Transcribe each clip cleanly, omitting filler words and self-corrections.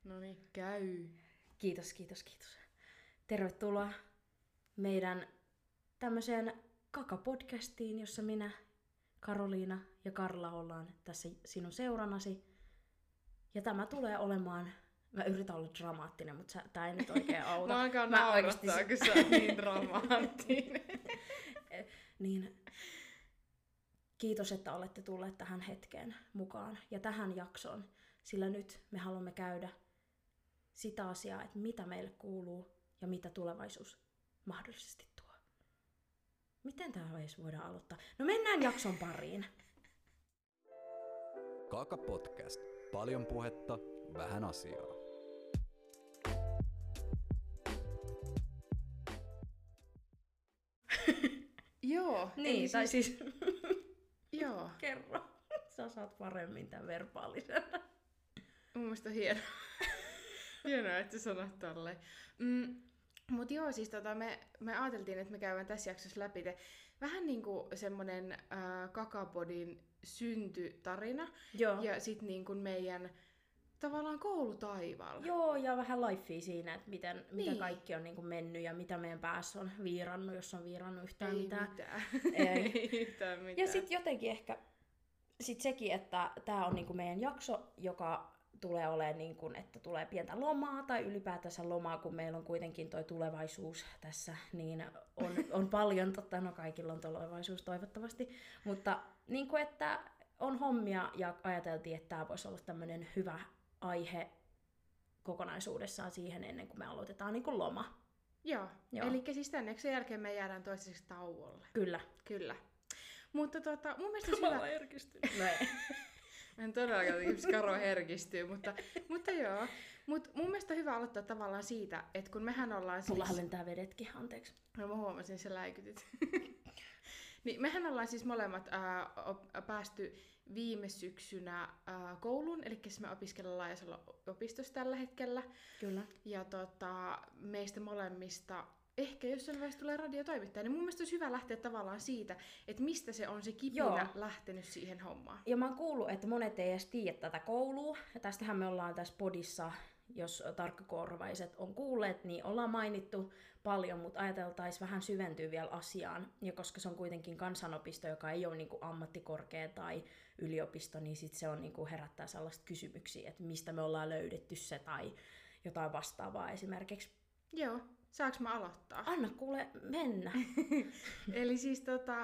No niin, käy. Kiitos. Tervetuloa meidän tämmöiseen kakapodcastiin, jossa minä, Karoliina ja Karla ollaan tässä sinun seurannasi. Ja tämä tulee olemaan, mä yritän olla dramaattinen, mutta tää ei nyt oikein auta. Mä alkaa naurattaa, kun sä oot niin dramaattinen. Niin, kiitos, että olette tulleet tähän hetkeen mukaan ja tähän jaksoon, sillä nyt me haluamme käydä sitä asiaa, että mitä meille kuuluu ja mitä tulevaisuus mahdollisesti tuo. Miten tämä edes voidaan aloittaa? No mennään jakson pariin. Kaka Podcast. Paljon puhetta, vähän asiaa. Joo. Niin, tai siis Joo. kerro. Sä saat paremmin tämän verbaalisen. Mun mielestä on hienoa. Hienoa, että sä sanot tolleen. Mut joo, siis me ajateltiin, että me käydään tässä jaksossa läpi vähän niinku semmonen Kakapodin syntytarina. Joo. Ja sit niinku meidän tavallaan koulutaivaalla. Joo, ja vähän lifea siinä, että mitä Niin. kaikki on niinku mennyt ja mitä meidän päässä on viirannut, jos on viirannut yhtään Ei mitään. mitään. Ei. Ei yhtään mitään. Ja sitten jotenkin ehkä sekin, että tämä on niinku meidän jakso, joka tulee olemaan, niinku, että tulee pientä lomaa tai ylipäätänsä lomaa, kun meillä on kuitenkin toi tulevaisuus tässä, niin on paljon, no kaikilla on tulevaisuus toivottavasti, mutta niinku, että on hommia ja ajateltiin, että tämä voisi olla tämmöinen hyvä aihe kokonaisuudessaan siihen ennen kuin me aloitetaan niinku loma. Joo. Joo. Eli siis tän jakson jälkeen me jäädään toistaiseksi tauolle. Kyllä. Kyllä. Mutta mun mielestä olisi hyvä... herkistynyt. No ei. Mä en todellakaan tiedä, Karo herkistyy, mutta joo. Mut mun mielestä on hyvä aloittaa tavallaan siitä, että kun mehän ollaan siis... Mullahan lentää vedetkin, anteeksi. No mä huomasin, että sä läikytit. Niin, mehän ollaan siis molemmat päästy viime syksynä kouluun, eli me opiskellaan Laajasalo opistossa tällä hetkellä. Kyllä. Ja meistä molemmista ehkä jossain vaiheessa tulee radiotoimittaja, niin mun mielestä olisi hyvä lähteä tavallaan siitä, että mistä se on se kipinä Joo. lähtenyt siihen hommaan. Ja mä oon kuullut, että monet ei edes tiedä tätä koulua. Ja tästähän me ollaan tässä podissa, jos tarkkakorvaiset on kuulleet, niin ollaan mainittu paljon, mutta ajateltaisiin vähän syventyä vielä asiaan. Ja koska se on kuitenkin kansanopisto, joka ei ole niinku ammattikorkea tai yliopisto, niin sit se on niinku herättää sellaista kysymyksiä, että mistä me ollaan löydetty se tai jotain vastaavaa esimerkiksi. Joo, saanko mä aloittaa? Anna kuule mennä. Eli siis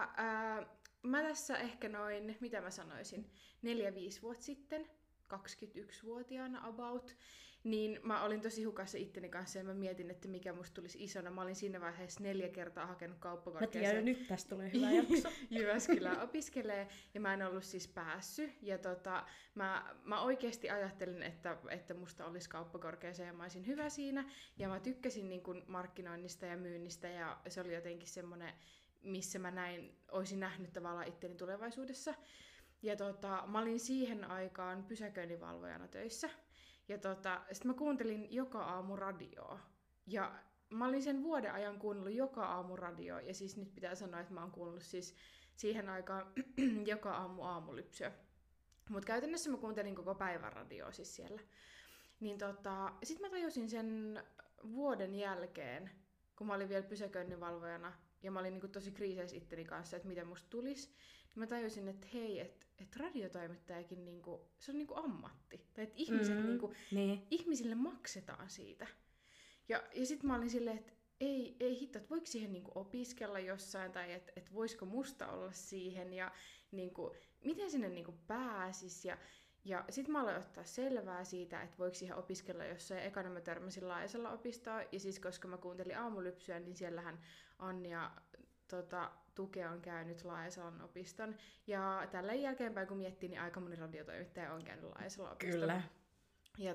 mä tässä ehkä noin, mitä mä sanoisin, 4-5 vuotta sitten, 21-vuotiaana about, niin mä olin tosi hukassa itteni kanssa ja mä mietin, että mikä musta tulisi isona. Mä olin siinä vaiheessa 4 kertaa hakenut Mä kauppakorkeaseen. tiedän, nyt tästä tulee hyvä jakso. Jyväskylään opiskelee ja mä en ollut siis päässyt. Ja mä oikeasti ajattelin, että musta olisi kauppakorkeaseen ja mä olisin hyvä siinä. Ja mä tykkäsin niin kuin markkinoinnista ja myynnistä ja se oli jotenkin semmoinen, missä mä olisin nähnyt tavallaan itteni tulevaisuudessa. Ja mä olin siihen aikaan pysäköinninvalvojana töissä. Ja sitten mä kuuntelin joka aamu radioa. Ja mä olin sen vuoden ajan kuunnellut joka aamu radioa. Ja siis nyt pitää sanoa, että mä oon kuunnellut siis siihen aikaan joka aamu aamulypsyä. Mutta käytännössä mä kuuntelin koko päivän radioa siis siellä. Niin sit mä tajusin sen vuoden jälkeen, kun mä olin vielä pysäköinninvalvojana, ja mä olin niinku tosi kriiseissä itteni kanssa, että miten musta tulisi, niin mä tajusin, että hei, että radiotoimittajakin niinku, se on niinku ammatti. Tai että ihmiset niin. ihmisille maksetaan siitä. Ja sit mä olin silleen, että ei hitto, että voiko siihen niinku opiskella jossain, tai että voisiko musta olla siihen, ja niinku, miten sinne niinku pääsis, ja sitten mä aloin ottaa selvää siitä, että voiko siihen opiskella jossain. Ekana mä törmäsin Laajasalla opistoon, ja siis koska mä kuuntelin aamulypsyä, niin siellähän Annia Tuke on käynyt Laajasalon opiston. Ja tällä jälkeenpäin kun miettii, niin aika moni radiotoimittaja on käynyt Laajasalon opiston. Kyllä. Ja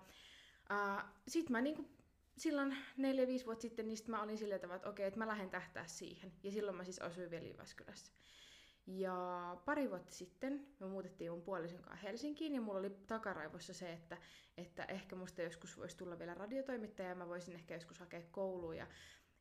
sit mä niinku silloin 4-5 vuotta sitten, niin sit mä olin sillä tavalla, että okei, että mä lähden tähtää siihen. Ja silloin mä siis asuin vielä Jyväskylässä. Ja pari vuotta sitten me muutettiin mun puolison kanssa Helsinkiin, ja mulla oli takaraivossa se, että ehkä musta joskus voisi tulla vielä radiotoimittaja, ja mä voisin ehkä joskus hakea kouluun. Ja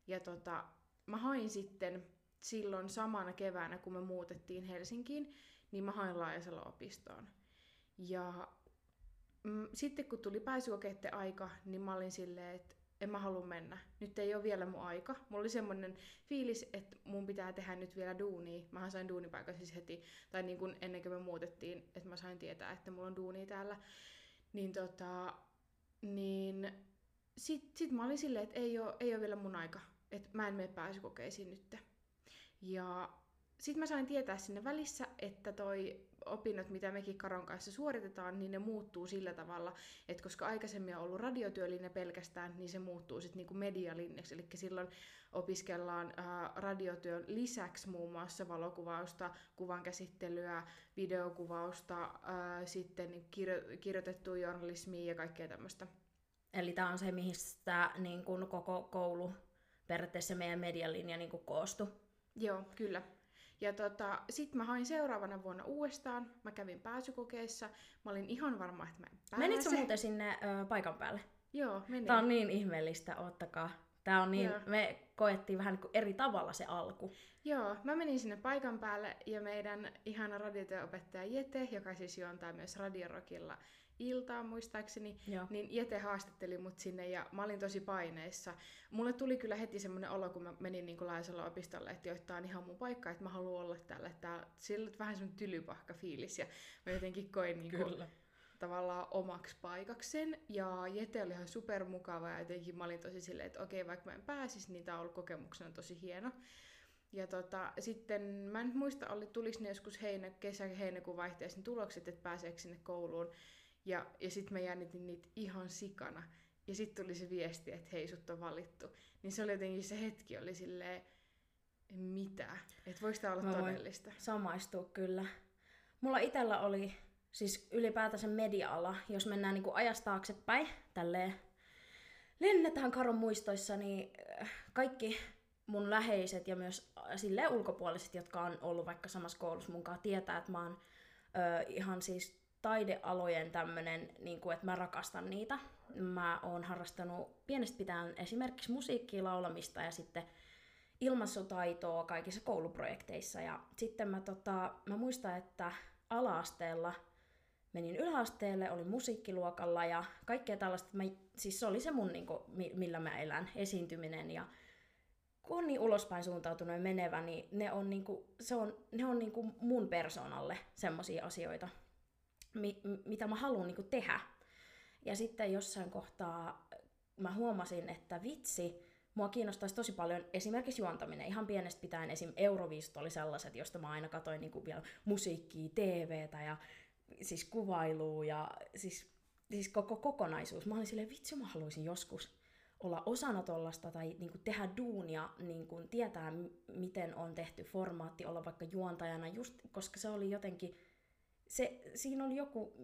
mä hain sitten silloin samana keväänä, kun me muutettiin Helsinkiin, niin mä hain Laajasalo opistoon. Ja sitten kun tuli pääsykokeiden aika, niin mä olin silleen, että en mä halua mennä. Nyt ei ole vielä mun aika. Mulla oli semmoinen fiilis, että mun pitää tehdä nyt vielä duunia. Mähän sain duunipaikan siis heti, tai niin kuin ennen kuin me muutettiin, että mä sain tietää, että mulla on duunia täällä. Niin niin sit mä olin silleen, että ei ole vielä mun aika. Että mä en mene pääsykokeisiin nyt. Ja sit mä sain tietää sinne välissä, että toi opinnot, mitä mekin Karon kanssa suoritetaan, niin ne muuttuu sillä tavalla, että koska aikaisemmin on ollut radiotyölinja pelkästään, niin se muuttuu sitten niinku medialinjaksi. Eli silloin opiskellaan radiotyön lisäksi muun muassa valokuvausta, kuvankäsittelyä, videokuvausta, sitten niin kirjoitettua journalismia ja kaikkea tämmöistä. Eli tämä on se, mistä niin kun koko koulu, periaatteessa meidän medialinja niin kun koostui. Joo, kyllä. Ja sit mä hain seuraavana vuonna uudestaan. Mä kävin pääsykokeissa. Mä olin ihan varma, että mä en pääse. Menitkö muuten sinne paikan päälle? Joo, menin. Tää on niin ihmeellistä, ottakaa. Tää on niin, me koettiin vähän niin kuin eri tavalla se alku. Joo, mä menin sinne paikan päälle ja meidän ihana radiotyöopettaja Jete, joka siis juontaa myös Radiorokilla iltaa muistaakseni, niin Jete haastatteli mut sinne ja mä olin tosi paineissa. Mulle tuli kyllä heti semmoinen olo, kun mä menin niin Laisalla opistolle, että tää on ihan mun paikka, että mä haluan olla täällä. Sillä oli vähän semmoinen tylypahka fiilis ja mä jotenkin koin niin tavallaan omaksi paikakseen. Ja Jete oli ihan supermukava ja jotenkin mä olin tosi silleen, että okei, vaikka mä en pääsisi, niin tää on ollut kokemuksena tosi hieno. Ja sitten mä en muista, tuliko ne joskus kesä-heinäkuun vaihteessa tulokset, että pääseekö sinne kouluun. Ja sitten mä jännitin niitä ihan sikana. Ja sitten tuli se viesti, että hei, sut on valittu. Niin se oli jotenkin, se hetki oli silleen, mitä? Että voiko tää olla todellista? Samaistuu kyllä. Mulla itellä oli siis ylipäätänsä media-ala, jos mennään niinku ajasta taaksepäin, tälleen lennetään Karon muistoissa, niin kaikki mun läheiset ja myös silleen ulkopuoliset, jotka on ollut vaikka samassa koulussa munkaan, tietää, että mä oon ihan siis taidealojen tämmönen, niin kuin, että mä rakastan niitä. Mä oon harrastanut pienestä pitäen esimerkiksi musiikkia, laulamista ja sitten ilmaisutaitoa kaikissa kouluprojekteissa. Ja sitten mä muistan, että ala-asteella menin yläasteelle, olin musiikkiluokalla ja kaikkea tällaista. Siis se oli se mun, niin kuin, millä mä elän, esiintyminen. Ja kun on niin ulospäin suuntautunut ja menevä, niin ne on, ne on niin kuin mun persoonalle semmosia asioita, mitä mä haluan niin kuin tehdä. Ja sitten jossain kohtaa mä huomasin, että vitsi, mua kiinnostaisi tosi paljon esimerkiksi juontaminen. Ihan pienestä pitäen esim. Euroviisut oli sellaiset, josta mä aina katsoin niin kuin vielä musiikkia, TVtä ja siis kuvailua ja siis koko kokonaisuus. Mä olin silleen, vitsi, mä haluaisin joskus olla osana tollasta tai niin kuin tehdä duunia, niin kuin tietää miten on tehty formaatti, olla vaikka juontajana, just koska se oli jotenkin, siinä oli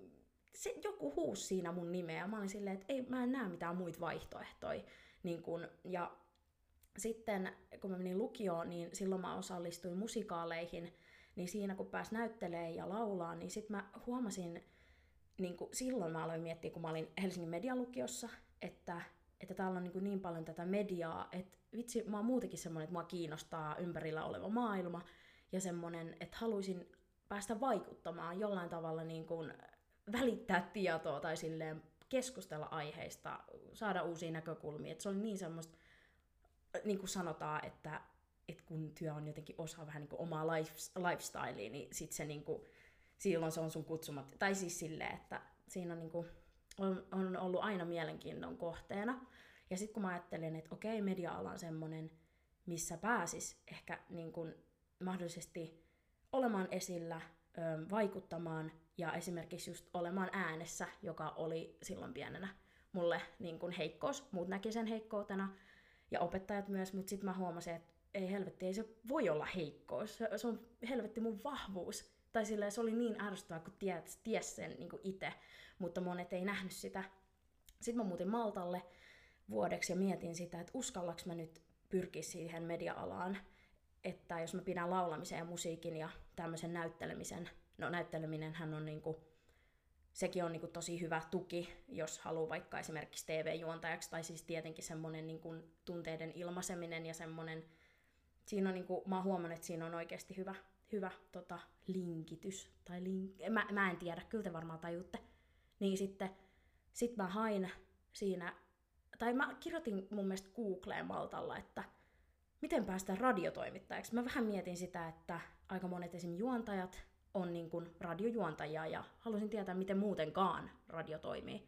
joku huusi siinä mun nimeä. Mä olin silleen, että mä en näe mitään muita vaihtoehtoja. Niin kun, ja sitten kun mä menin lukioon, niin silloin mä osallistuin musikaaleihin, niin siinä kun pääsi näyttelemään ja laulaa, niin sitten mä huomasin, niin kun, silloin mä aloin miettiä, kun mä olin Helsingin medialukiossa, että täällä on niin paljon tätä mediaa, että vitsi, mä oon muutenkin semmoinen, että mua kiinnostaa ympärillä oleva maailma, ja semmoinen, että haluaisin päästä vaikuttamaan jollain tavalla niin kuin välittää tietoa tai silleen keskustella aiheista, saada uusia näkökulmia. Et se oli niin semmoista, niin kuin sanotaan, että kun työ on jotenkin osa vähän niin kuin omaa lifestylea, niin sit se niin kuin, silloin se on sun kutsumat. Tai siis silleen, että siinä on, niin kuin, on ollut aina mielenkiinnon kohteena. Ja sitten kun mä ajattelin, että okei, media-ala on semmoinen, missä pääsis ehkä niin kuin mahdollisesti olemaan esillä, vaikuttamaan ja esimerkiksi just olemaan äänessä, joka oli silloin pienenä mulle niin kuin heikkous. Muut näki sen heikkoutena ja opettajat myös, mutta sitten mä huomasin, että ei helvetti, ei se voi olla heikkous. Se on helvetti mun vahvuus. Tai silleen, se oli niin ärsyttävää, kun ties sen niin kuin itse, mutta monet ei nähnyt sitä. Sitten mä muutin Maltalle vuodeksi ja mietin sitä, että uskallaks mä nyt pyrkiä siihen media-alaan, että jos mä pidän laulamisen ja musiikin ja tämmöisen näyttelemisen, no näytteleminenhän on niinku, sekin on niinku tosi hyvä tuki, jos haluaa vaikka esimerkiksi TV-juontajaksi, tai siis tietenkin semmoinen niinku tunteiden ilmaiseminen ja semmoinen, siinä on niinku, mä oon huomannut, että siinä on oikeasti hyvä linkitys, tai mä en tiedä, kyllä te varmaan tajutte. Niin sitten Sit mä hain siinä, tai mä kirjoitin mun mielestä Googleen Maltalla, että miten päästään radiotoimittajaksi. Mä vähän mietin sitä, että aika monet esim. Juontajat on niin kuin radiojuontajia ja halusin tietää, miten muutenkaan radio toimii.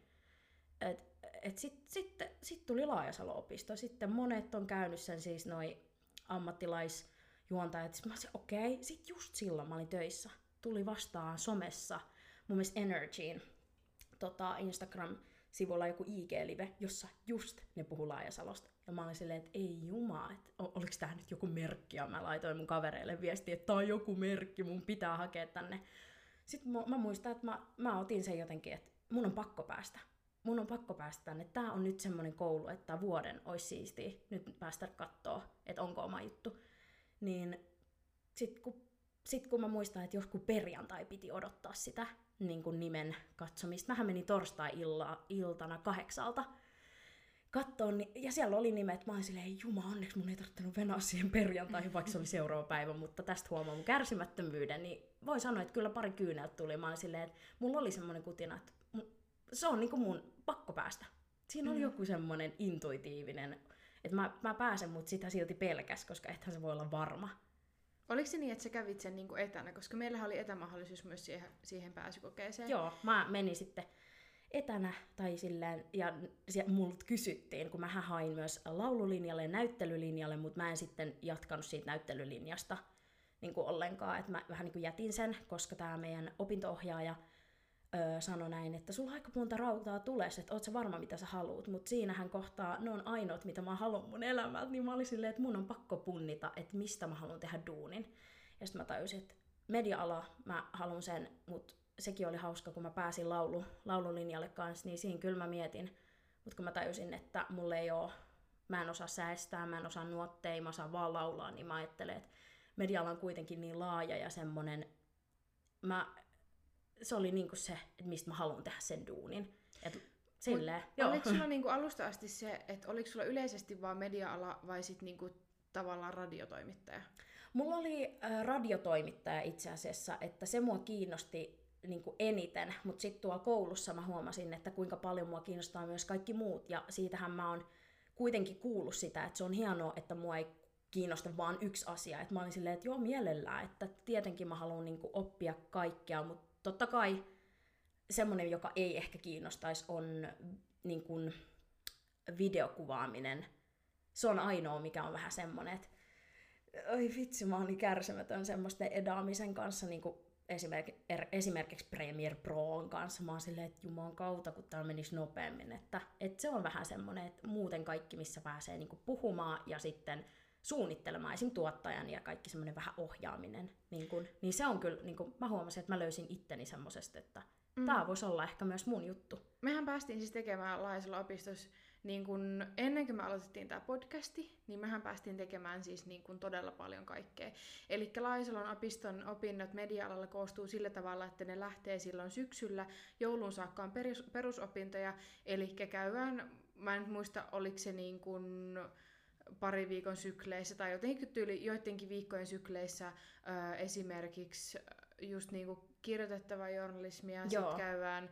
Sitten tuli Laajasalo-opisto. Sitten monet on käynyt sen siis noi ammattilaisjuontajat. Sitten mä olisin, okei. Sitten just silloin mä olin töissä. Tuli vastaan somessa, mun mielestä Energyin Instagram-sivulla joku IG-live, jossa just ne puhuu Laajasalosta. Ja mä olin silleen, että ei juma, että oliko tää nyt joku merkki? Ja mä laitoin mun kavereille viestiä, että tää on joku merkki, mun pitää hakea tänne. Sitten mä muistan, että mä otin sen jotenkin, että mun on pakko päästä. Mun on pakko päästä tänne. Tää on nyt semmonen koulu, että vuoden olisi siistiä nyt päästä kattoo, että onko oma juttu. Niin sit kun mä muistan, että joskus perjantai piti odottaa sitä niin kuin nimen katsomista. Mähän menin torstai-iltana 8 kattoon, ja siellä oli nimet. Mä olin silleen, juma, onneksi mun ei tarvittanut venaa siihen perjantaihin, vaikka se oli seuraava päivä, mutta tästä huomaa mun kärsimättömyyden. Niin voi sanoa, että kyllä pari kyyneltä tuli. Mä olin silleen, että mulla oli semmoinen kutina, että se on niin kuin mun pakko päästä. Siinä oli joku semmoinen intuitiivinen, että mä pääsen, mutta sitä silti pelkäs, koska ethän se voi olla varma. Oliko se niin, että sä kävit sen niin kuin etänä, koska meillähän oli etämahdollisuus myös siihen pääsykokeeseen? Joo, mä menin sitten etänä tai silleen, ja multa kysyttiin, kun mä hain myös laululinjalle ja näyttelylinjalle, mutta mä en sitten jatkanut siitä näyttelylinjasta niin kuin ollenkaan, että mä vähän niin kuin jätin sen, koska tää meidän opinto-ohjaaja sanoi näin, että sulla aika monta rautaa tules, että oot sä varma mitä sä haluut, mutta siinähän kohtaa ne on ainoat mitä mä haluan mun elämältä, niin mä olin silleen, että mun on pakko punnita, että mistä mä haluan tehdä duunin. Ja sitten mä tajusin, että media-ala, mä haluan sen, mutta sekin oli hauska, kun mä pääsin laululinjalle kanssa, niin siinä kyllä mä mietin, mutta kun mä tajusin, että mulle ei oo, mä en osaa säästää, mä en osaa nuotteja, mä osaan vaan laulaa, niin mä ajattelen, että media-ala on kuitenkin niin laaja ja semmonen, se oli niinku se, että mistä mä haluan tehdä sen duunin. Oliko sulla niinku alusta asti se, että oliko sulla yleisesti vaan media-ala vai sit niinku tavallaan radiotoimittaja? Mulla oli radiotoimittaja itse asiassa, että se mua kiinnosti niinku eniten, mutta sitten tuolla koulussa mä huomasin, että kuinka paljon mua kiinnostaa myös kaikki muut, ja siitähän mä oon kuitenkin kuullut sitä, että se on hienoa, että mua ei kiinnosta vaan yksi asia. Et mä olin silleen, että joo mielellään, että tietenkin mä haluan niinku oppia kaikkea, mutta totta kai semmoinen, joka ei ehkä kiinnostaisi, on niin kuin videokuvaaminen. Se on ainoa, mikä on vähän semmoinen, että oi vitsi, mä olin kärsimätön semmoisten edaamisen kanssa, niin kuin esimerkiksi Premiere Proon kanssa. Mä oon silleen, että juman kautta, kun tää menisi nopeammin. Että se on vähän semmoinen, että muuten kaikki, missä pääsee niin kuin puhumaan ja sitten suunnittelemaan, esim. Tuottajan ja kaikki semmoinen vähän ohjaaminen. Niin se on kyllä, niin kuin, mä huomasin, että mä löysin itteni semmosesta, että tää voisi olla ehkä myös mun juttu. Mehän päästiin siis tekemään Laajasalo-opistossa, niin kun ennen kuin me aloitettiin tää podcasti, niin mehän päästiin tekemään siis niin kun todella paljon kaikkea. Eli Laajasalon opiston opinnot media-alalla koostuu sillä tavalla, että ne lähtee silloin syksyllä, jouluun saakka on perusopintoja, eli käydään, mä en muista oliko se niin kun pari viikon sykleissä tai joidenkin viikkojen sykleissä esimerkiksi just niinku kirjoitettavaa journalismia, sitten käydään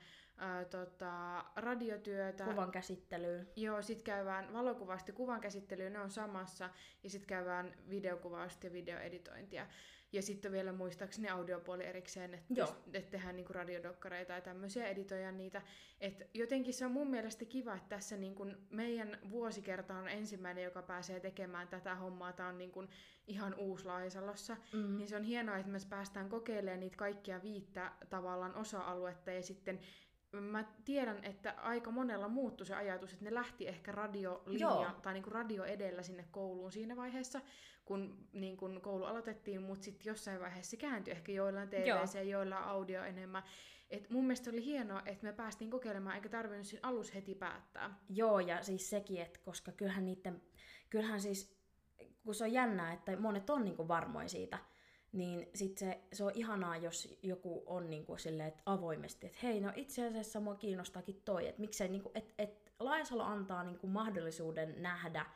radiotyötä. Kuvan käsittelyä. Joo, sitten käydään valokuvausta ja kuvan käsittelyä, ne on samassa, ja sitten käydään videokuvausta ja videoeditointia. Ja sitten vielä muistaakseni audiopuoli erikseen, että tehdään niinku radiodokkareita ja tämmöisiä, editoidaan niitä. Et jotenkin se on mun mielestä kiva, että tässä niinku meidän vuosikerta on ensimmäinen, joka pääsee tekemään tätä hommaa. Tämä on niinku ihan uusi Laajasalossa. Niin se on hienoa, että me päästään kokeilemaan niitä kaikkia 5 tavallaan osa-aluetta. Ja sitten mä tiedän, että aika monella muuttui se ajatus, että ne lähti ehkä radiolinja tai niinku radio edellä sinne kouluun siinä vaiheessa, kun niin kun koulu aloitettiin, mutta sitten jossain vaiheessa se kääntyi ehkä joillain TVC, joillain audio enemmän. Et mun mielestä oli hienoa, että me päästiin kokeilemaan, eikä tarvinnut siinä alussa heti päättää. Joo, ja siis sekin, että koska kyllähän siis, kun se on jännää, että monet on niinku varmoin siitä, niin sit se on ihanaa, jos joku on niinku silleen, että avoimesti, että hei, no itse asiassa mua kiinnostaakin toi, että miksei, niinku, että Laajasalo antaa niinku mahdollisuuden nähdä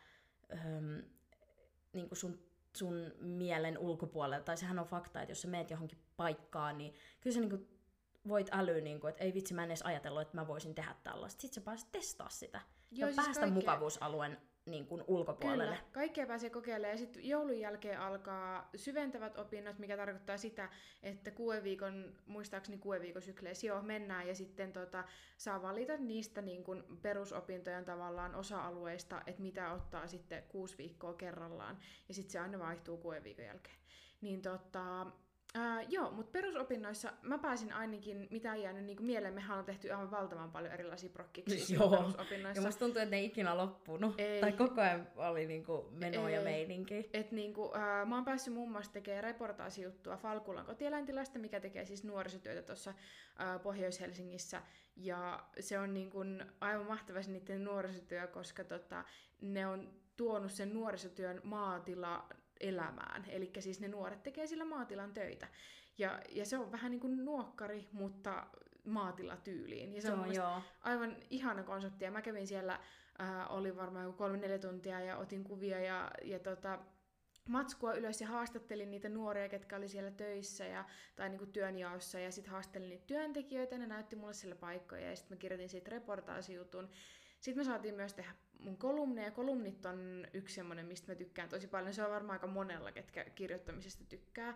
niinku sun mielen ulkopuolella, tai sehän on fakta, että jos sä meet johonkin paikkaan, niin kyllä se niinku voit älyä, niin että ei vitsi, mä en edes ajatellut, että mä voisin tehdä tällaista. Sitten sä pääset testaa sitä ja siis päästä mukavuusalueen niin kuin ulkopuolelle. Kyllä, kaikkea pääsee kokeilemaan. Ja sitten joulun jälkeen alkaa syventävät opinnot, mikä tarkoittaa sitä, että 6 viikon, muistaakseni 6 viikon sykleissä mennään ja sitten saa valita niistä niin kuin perusopintojen tavallaan osa-alueista, että mitä ottaa sitten 6 viikkoa kerrallaan. Ja sitten se aina vaihtuu 6 viikon jälkeen. Niin joo, mutta perusopinnoissa mä pääsin ainakin, mitä ei jäänyt niin mieleen, mehän on tehty aivan valtavan paljon erilaisia prokkiksia perusopinnoissa. Ja musta tuntuu, että ne ei ikinä loppunut. Ei. Tai koko ajan oli niinku menoa ja meininki. Mä oon päässyt muun muassa tekemään reportaasijuttua Falkulan kotieläintilasta, mikä tekee siis nuorisotyötä tuossa Pohjois-Helsingissä. Ja se on niin kuin aivan mahtava se niiden nuorisotyö, koska ne on tuonut sen nuorisotyön maatila elämään. Eli siis ne nuoret tekee sillä maatilan töitä. Ja se on vähän niin kuin nuokkari, mutta maatilatyyliin. Ja se on aivan ihana konsepti. Ja mä kävin siellä, oli varmaan 3-4 tuntia ja otin kuvia ja matskua ylös ja haastattelin niitä nuoria, ketkä oli siellä töissä tai niinku työnjaossa. Ja sitten haastattelin niitä työntekijöitä, ne näytti mulle siellä paikkoja ja sitten mä kirjoitin siitä reportaasijutun. Sitten me saatiin myös tehdä mun kolumneja. Kolumnit on yksi semmoinen, mistä mä tykkään tosi paljon. Se on varmaan aika monella, ketkä kirjoittamisesta tykkää.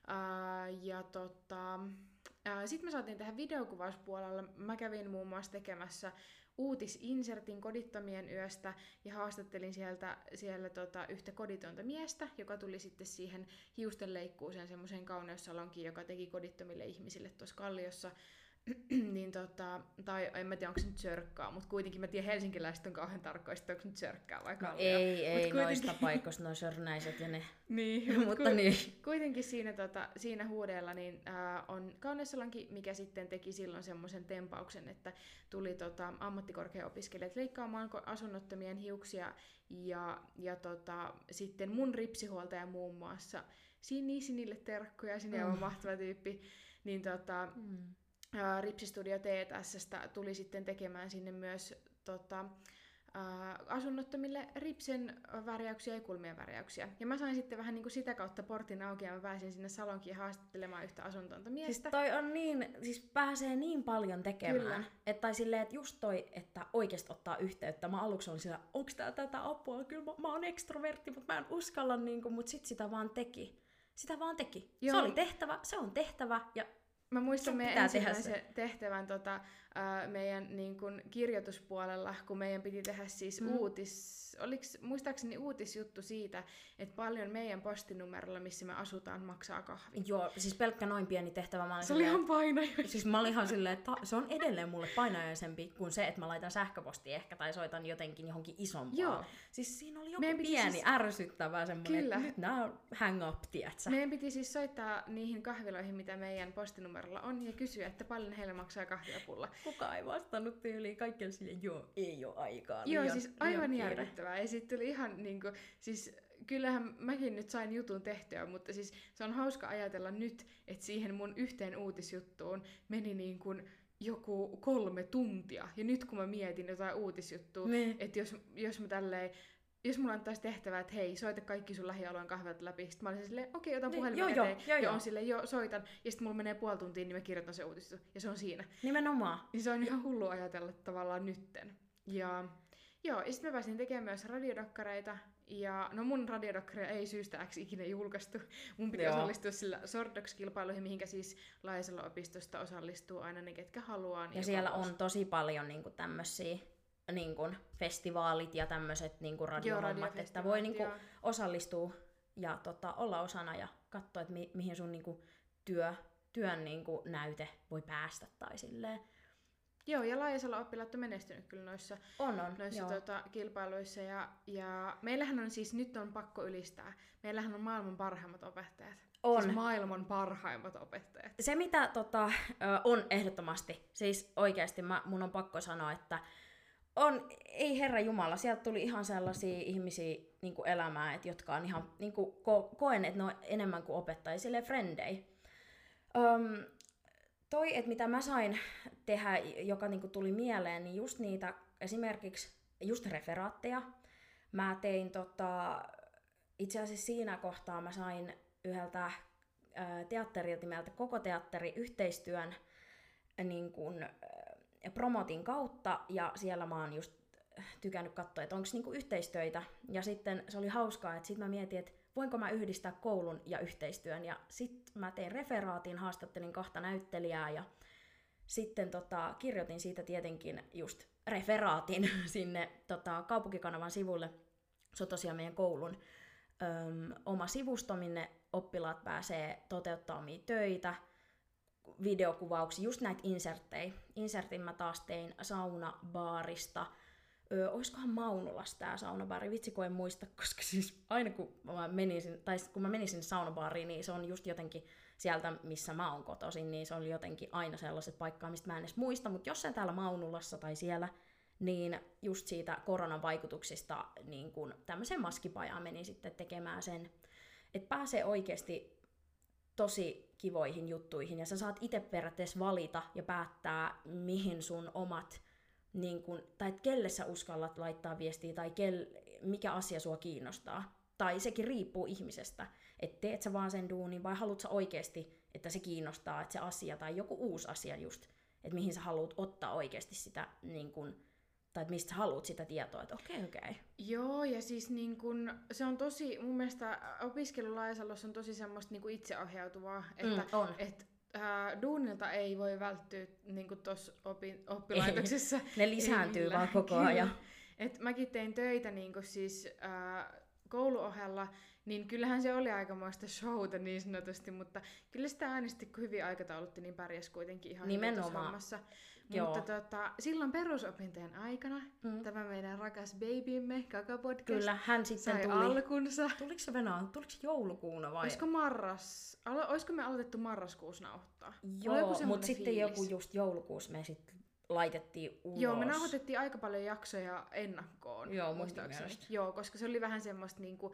Sitten me saatiin tehdä videokuvauspuolella. Mä kävin muun muassa tekemässä uutisinsertin kodittomien yöstä ja haastattelin siellä yhtä koditonta miestä, joka tuli sitten siihen hiustenleikkuuseen semmoiseen kauneussalonkiin, joka teki kodittomille ihmisille tuossa Kalliossa. Niin tai en mä tiedä, onko se nyt sörkkaa, mutta kuitenkin mä tiedän, helsinkiläiset on kauhean tarkkoista, onko se nyt sörkkää vai Kallio. Ei noista paikoista, noin sörnäiset ja ne. Niin, mutta niin. Kuitenkin siinä huudeella niin, on kauneussalonki, mikä sitten teki silloin semmoisen tempauksen, että tuli ammattikorkea-opiskelijat leikkaamaan asunnottomien hiuksia ja sitten mun ripsihuoltaja muun muassa Sinille terkkuja, Sini on mahtava tyyppi, niin Ripsistudio TTS:stä tuli sitten tekemään sinne myös asunnottomille ripsen värjäyksiä ja kulmien värjäyksiä. Ja mä sain sitten vähän niin kuin sitä kautta portin auki ja mä pääsin sinne salonkiin haastattelemaan yhtä asuntonta miestä. Siis toi on niin, siis pääsee niin paljon tekemään. Tai silleen, että just toi, että oikeasti ottaa yhteyttä. Mä aluksi olin sillä, onks tää tätä apua? Kyllä mä oon ekstrovertti, mutta mä en uskalla niinku, mut sit sitä vaan teki. Joo. Se oli tehtävä, se on tehtävä ja mä muistan meidän ensimmäisen tehtävän meidän niin kun kirjoituspuolella, kun meidän piti tehdä siis muistaakseni uutisjuttu siitä, että paljon meidän postinumerolla, missä me asutaan, maksaa kahvi. Joo, siis pelkkä noin pieni tehtävä. Se oli ihan painajainen. Siis mä olin ihan silleen, että se on edelleen mulle painajaisempi kuin se, että mä laitan sähköpostia ehkä tai soitan jotenkin johonkin isompaan. Joo. Siis siinä oli joku pieni ärsyttävä semmoinen, että nyt nää on hang up, tietsä. Meidän piti siis soittaa niihin kahviloihin, mitä meidän postinumerolla on, ja kysyä, että paljon heille maksaa kahviapulla. Kukaan ei vastannut tyyliin, kaikki oli silleen, joo, ei ole aikaa. Joo, siis aivan järkyttävää. Ja sitten tuli ihan niinku, siis kyllähän mäkin nyt sain jutun tehtyä, mutta siis se on hauska ajatella nyt, että siihen mun yhteen uutisjuttuun meni niin kuin joku 3 tuntia. Ja nyt kun mä mietin jotain uutisjuttua, että jos mulla antaisi tehtävää, että hei, soita kaikki sun lähialueen kahvilat läpi. Sitten mä olisin silleen, okei, otan puhelimen käteen. Ja on silleen, joo, soitan. Ja sitten mulla menee puoli tuntia, niin mä kirjoitan se uutisjuttu. Ja se on siinä. Nimenomaan. Niin se on ihan hullu ajatella tavallaan nytten. Ja sitten mä pääsin tekemään myös radiodokkareita. Ja no mun radiodokkaria ei syystä X ikinä julkaistu. Mun piti osallistua sillä Sordox-kilpailuihin, mihinkä siis Laisalo-opistosta osallistuu aina ne, ketkä haluaa. Ja siellä on tosi paljon niinku tämmösiä niinku festivaalit ja tämmöiset niinku radiohommat, että voi niinku osallistua ja olla osana ja katsoa, että mihin sun niinku työn niinku näyte voi päästä tai silleen. Joo, ja Laajasalo-oppilaat on menestynyt kyllä noissa kilpailuissa. Ja meillähän on siis, nyt on pakko ylistää, meillähän on maailman parhaimmat opettajat. On. Siis maailman parhaimmat opettajat. Se mitä on ehdottomasti, siis oikeasti mun on pakko sanoa, että ei herra jumala, sieltä tuli ihan sellaisia ihmisiä niinku elämään, että jotka on ihan, niinku, koen, että ne on enemmän kuin opettajia, silleen frendei. Toi, että mitä mä sain tehdä, joka niinku tuli mieleen, niin just niitä, esimerkiksi just referaatteja. Mä tein itse asiassa siinä kohtaa mä sain yhdeltä teatterilta nimeltä Koko teatteri yhteistyön niin kun, promotin kautta, ja siellä mä oon just tykännyt katsoa, että onko niinku yhteistöitä. Ja sitten se oli hauskaa, että sitten mä mietin, että voinko mä yhdistää koulun ja yhteistyön. Ja sitten mä tein referaatin, haastattelin 2 näyttelijää ja sitten kirjoitin siitä tietenkin just referaatin sinne kaupunkikanavan sivulle. Se on tosiaan meidän koulun oma sivusto, minne oppilaat pääsee toteuttamaan omia töitä, videokuvauksia, just näitä inserttejä. Insertin mä taas tein saunabaarista. Oiskohan Maunulassa tää saunabaari? Vitsi kun en muista, koska siis aina kun mä menin sinne saunabaariin, niin se on just jotenkin sieltä, missä mä oon kotoisin, niin se oli jotenkin aina sellaiset paikkaa, mistä mä en edes muista, mutta jos en täällä Maunulassa tai siellä, niin just siitä koronan vaikutuksista niin kun tämmöiseen maskipajaan menin sitten tekemään sen, että pääsee oikeasti tosi kivoihin juttuihin, ja sä saat itse periaatteessa valita ja päättää, mihin sun omat, niin kun, tai että kelle sä uskallat laittaa viestiä, tai mikä asia sua kiinnostaa. Tai sekin riippuu ihmisestä, että teet sä vaan sen duunin, vai haluat sä oikeasti, että se kiinnostaa, että se asia, tai joku uusi asia just, että mihin sä haluat ottaa oikeasti sitä, niin kun, tai että mistä sä haluat sitä tietoa, että okei. Joo, ja siis niin kun, se on tosi, mun mielestä opiskelu Laajasalossa on tosi semmoista niin kun itseohjautuvaa, että duunilta ei voi välttyä niin kuin tuossa oppilaitoksessa. Ne lisääntyy vaan koko ajan. Et mäkin tein töitä niin kuin siis, kouluohella, niin kyllähän se oli aikamoista showta niin sanotusti, mutta kyllä sitä äänesti, kun hyvin aikataulutti, niin pärjäs kuitenkin ihan hyvin tuossa hommassa. Mutta silloin perusopintojen aikana tämä meidän rakas babymme, Kaka-podcast, kyllä, hän sitten sai tuli alkunsa. Tuliko se joulukuuna vai? Olisiko me aloitettu marraskuussa nauhoittaa? Joo, mutta sitten joku just joulukuussa me sitten laitettiin ulos. Joo, me nauhoitettiin aika paljon jaksoja ennakkoon. Joo, muistaakseni. Joo, koska se oli vähän semmoista niinku,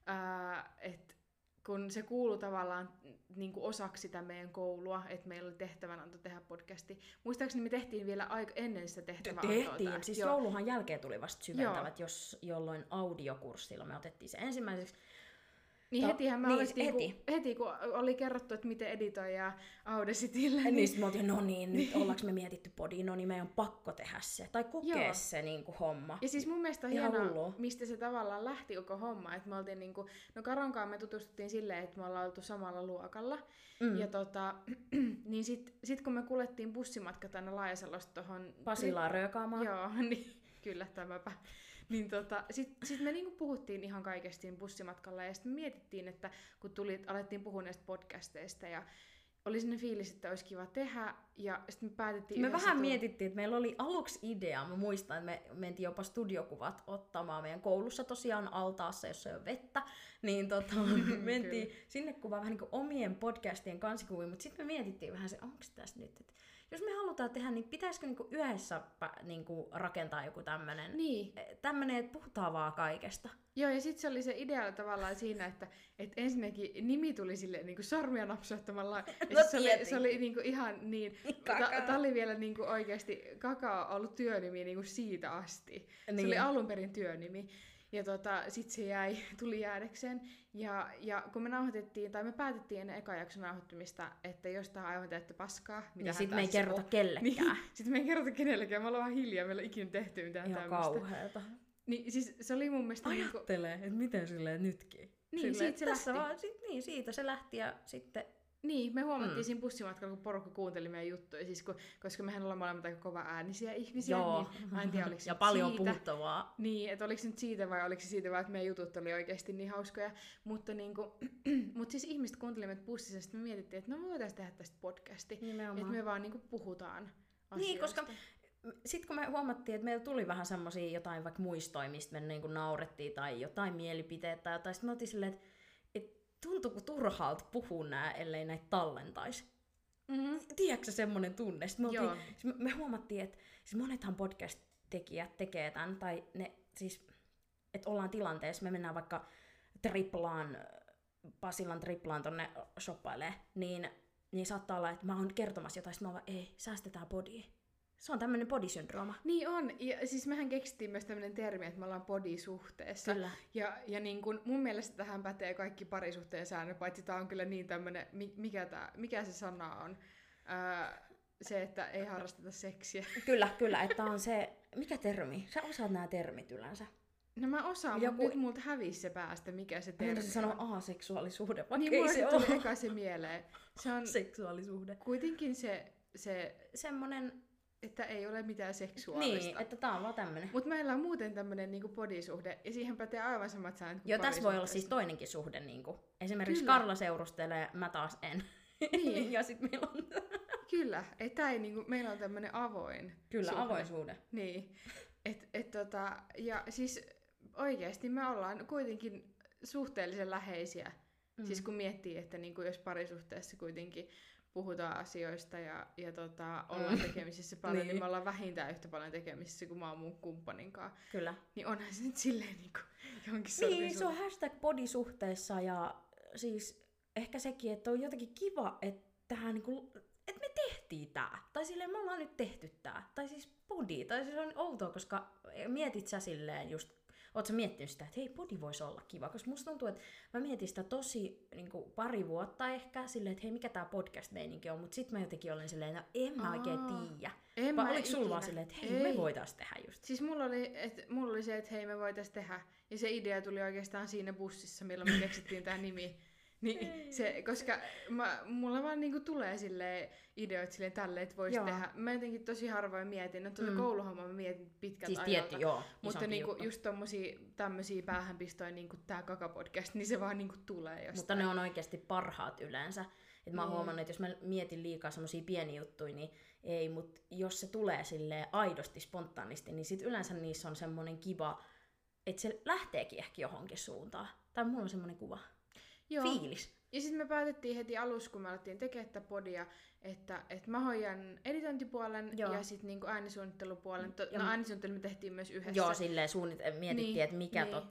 että kun se kuului tavallaan niinku osaksi sitä meidän koulua, että meillä oli tehtävänanto tehdä podcasti. Muistaakseni me tehtiin vielä ennen sitä tehtävänantoa. Tehtiin, siis jouluhan jälkeen tuli vasta syventävät, jolloin audiokurssilla me otettiin se ensimmäiseksi. Niin hetihän me heti kun oli kerrottu, että miten editoi ja Audacityllä. Niin sitten me oltiin, no niin, nyt ollaanko me mietitty podiin, no niin meidän on pakko tehdä se. Tai kokea se niinku homma. Ja siis mun mielestä on hienoa, mistä se tavallaan lähti koko homma. Että me oltiin niinku, no Karonkaan me tutustuttiin silleen, että me ollaan oltu samalla luokalla. Ja niin sit kun me kuljettiin bussimatka tänne Laajasalosta tohon Pasilaan röökaamaan. Joo, niin kyllä tämäpä. Niin sit me niinku puhuttiin ihan kaikesta siinä bussimatkalla ja sitten me mietittiin, että kun alettiin puhua näistä podcasteista ja oli sinne fiilis, että olisi kiva tehdä ja sitten me päätettiin me vähän mietittiin, että meillä oli aluksi idea, mä muistan, että me mentiin jopa studiokuvat ottamaan meidän koulussa tosiaan altaassa, jossa ei ole vettä, niin mentiin sinne kuvaan vähän niin kuin omien podcastien kansikuvia, mutta sitten me mietittiin vähän se, onko tässä nyt, että jos me halutaan tehdä, niin pitäisikö niinku yhdessä niinku rakentaa joku tämmönen, että puhutaan vaan kaikesta. Joo, ja sitten se oli se idea tavallaan siinä, että ensinnäkin nimi tuli silleen niinku sormia napsauttamalla. No, se oli niinku ihan niin, tämä oli vielä niinku oikeasti Kaka ollut työnimi niinku siitä asti. Niin. Se oli alun perin työnimi. Ja sit se tuli jäädäkseen. Ja kun me nauhoitettiin, tai me päätettiin ennen eka jakson nauhoittamista, että jos tää on aivan täyttä paskaa, niin sit me ei kerrota kellekään. Niin, sit me ei kerrota kenellekään, me ollaan vaan hiljaa, meillä ei ikinä tehty mitään tämmöistä. Ihan kauheeta. Niin siis se oli mun mielestä ajattelee, että miten silleen nytkin. Niin, siitä se lähti. Siitä se lähti ja sitten. Niin, me huomattiin siinä bussimatkalla, kun porukka kuunteli meidän juttuja, siis koska mehän ollaan molemmat aika kova äänisiä ihmisiä, niin mä en tiedä, oliko se ja paljon puhuttavaa. Niin, että oliko se nyt siitä vai oliko se siitä vaan, että meidän jutut oli oikeasti niin hauskoja. Mutta mut siis ihmiset kuunteli meitä bussissa, ja sitten me mietittiin, että no me voitaisiin tehdä tästä podcasti. Että me vaan niinku puhutaan asioista. Niin, koska sitten kun me huomattiin, että meillä tuli vähän semmosia jotain vaikka muistoja, mistä me niinku naurettiin tai jotain mielipiteitä tai jotain, sitten me oltiin silleen, että tuntuuko turhalta puhua nää, ellei näitä tallentaisi. Mm-hmm. Tiedätkö semmoinen tunne? Me huomattiin, että siis monethan podcast-tekijät tekee tämän, tai ne siis, että ollaan tilanteessa, me mennään vaikka Pasilan triplaan tonne shoppailemaan, niin saattaa olla, että mä oon kertomassa jotain, sitten mä oon vaan, ei, säästetään podia. Se on tämmöinen bodisyndrooma. Niin on. Ja siis mehän keksittiin myös tämmöinen termi, että me ollaan bodisuhteessa. Kyllä. Ja niin kun mun mielestä tähän pätee kaikki parisuhteen säännöt, paitsi tää on kyllä niin tämmöinen, mikä se sana on? se, että ei harrasteta seksiä. Kyllä, että on se, mikä termi? Sä osaat nämä termit yleensä. No mä osaan, mutta nyt multa hävisi se päästä, mikä se termi on. Se sanoo aseksuaalisuhde, vaikka niin, ei se ole. tuli eka se mieleen. Se on seksuaalisuhde. kuitenkin se semmonen, että ei ole mitään seksuaalista. Niin, että tää on vaan tämmönen. Mutta meillä on muuten tämmönen niinku bodisuhde, ja siihen pätee aivan samat säännöt kuin joo, tässä voi olla siis toinenkin suhde. Niinku. Esimerkiksi Kyllä. Karla seurustelee, mä taas en. Niin. Ja sit meillä on... Kyllä, että ei niinku, meillä on tämmönen avoin Kyllä, suhde. avoin suhde. Niin. Ja siis oikeesti me ollaan kuitenkin suhteellisen läheisiä. Siis kun miettii, että niinku jos parisuhteessa kuitenkin puhutaan asioista ja ollaan tekemisissä paljon, niin me ollaan vähintään yhtä paljon tekemisissä kuin mä oon mun kumppaninkaan. Kyllä. Niin onhan se nyt silleen niinku jonkin sortin Niin, se on #bodisuhteessa ja siis ehkä sekin, että on jotenkin kiva, että tähän niinku, että me tehtiin tää. Tai silleen me ollaan nyt tehty tää. Tai siis body. Tai siis on outoa, koska mietit sä silleen just, oot sä miettinyt sitä, että hei, body voisi olla kiva, koska musta tuntuu, että mä mietin sitä tosi niinku, pari vuotta ehkä, silleen, että hei, mikä tää podcast-meininki on, mutta sit mä jotenkin olen silleen, no en mä oikein tiedä. Vai oliko sulla vaan silleen, että hei, me voitais tehdä just? Siis mulla oli se, että hei, me voitais tehdä, ja se idea tuli oikeastaan siinä bussissa, milloin me keksittiin tää nimi. Niin, se, koska mulla vaan niinku tulee silleen ideoita silleen tälleen, että vois tehdä. Mä jotenkin tosi harvoin mietin, no kouluhommaa mä mietin pitkältä siis ajalta. Tietty, joo, mutta niinku just tämmösiä päähänpistoja niinku tää Kaka-podcast, niin se vaan niinku tulee jostain. Mutta ne on oikeasti parhaat yleensä. Et mä oon huomannut, että jos mä mietin liikaa semmosia pieniä juttuja, niin ei, mutta jos se tulee silleen aidosti, spontaanisti, niin sit yleensä niissä on semmonen kiva, että se lähteekin ehkä johonkin suuntaan. Tai mulla on semmonen kuva. Joo. Fiilis. Ja sitten me päätettiin heti alussa, kun me alettiin tekemään tätä podia, että mä hoidan editointipuolen ja sitten niinku äänisuunnittelupuolen. No äänisuunnittelu me tehtiin myös yhdessä. Joo, silleen mietittiin, niin, että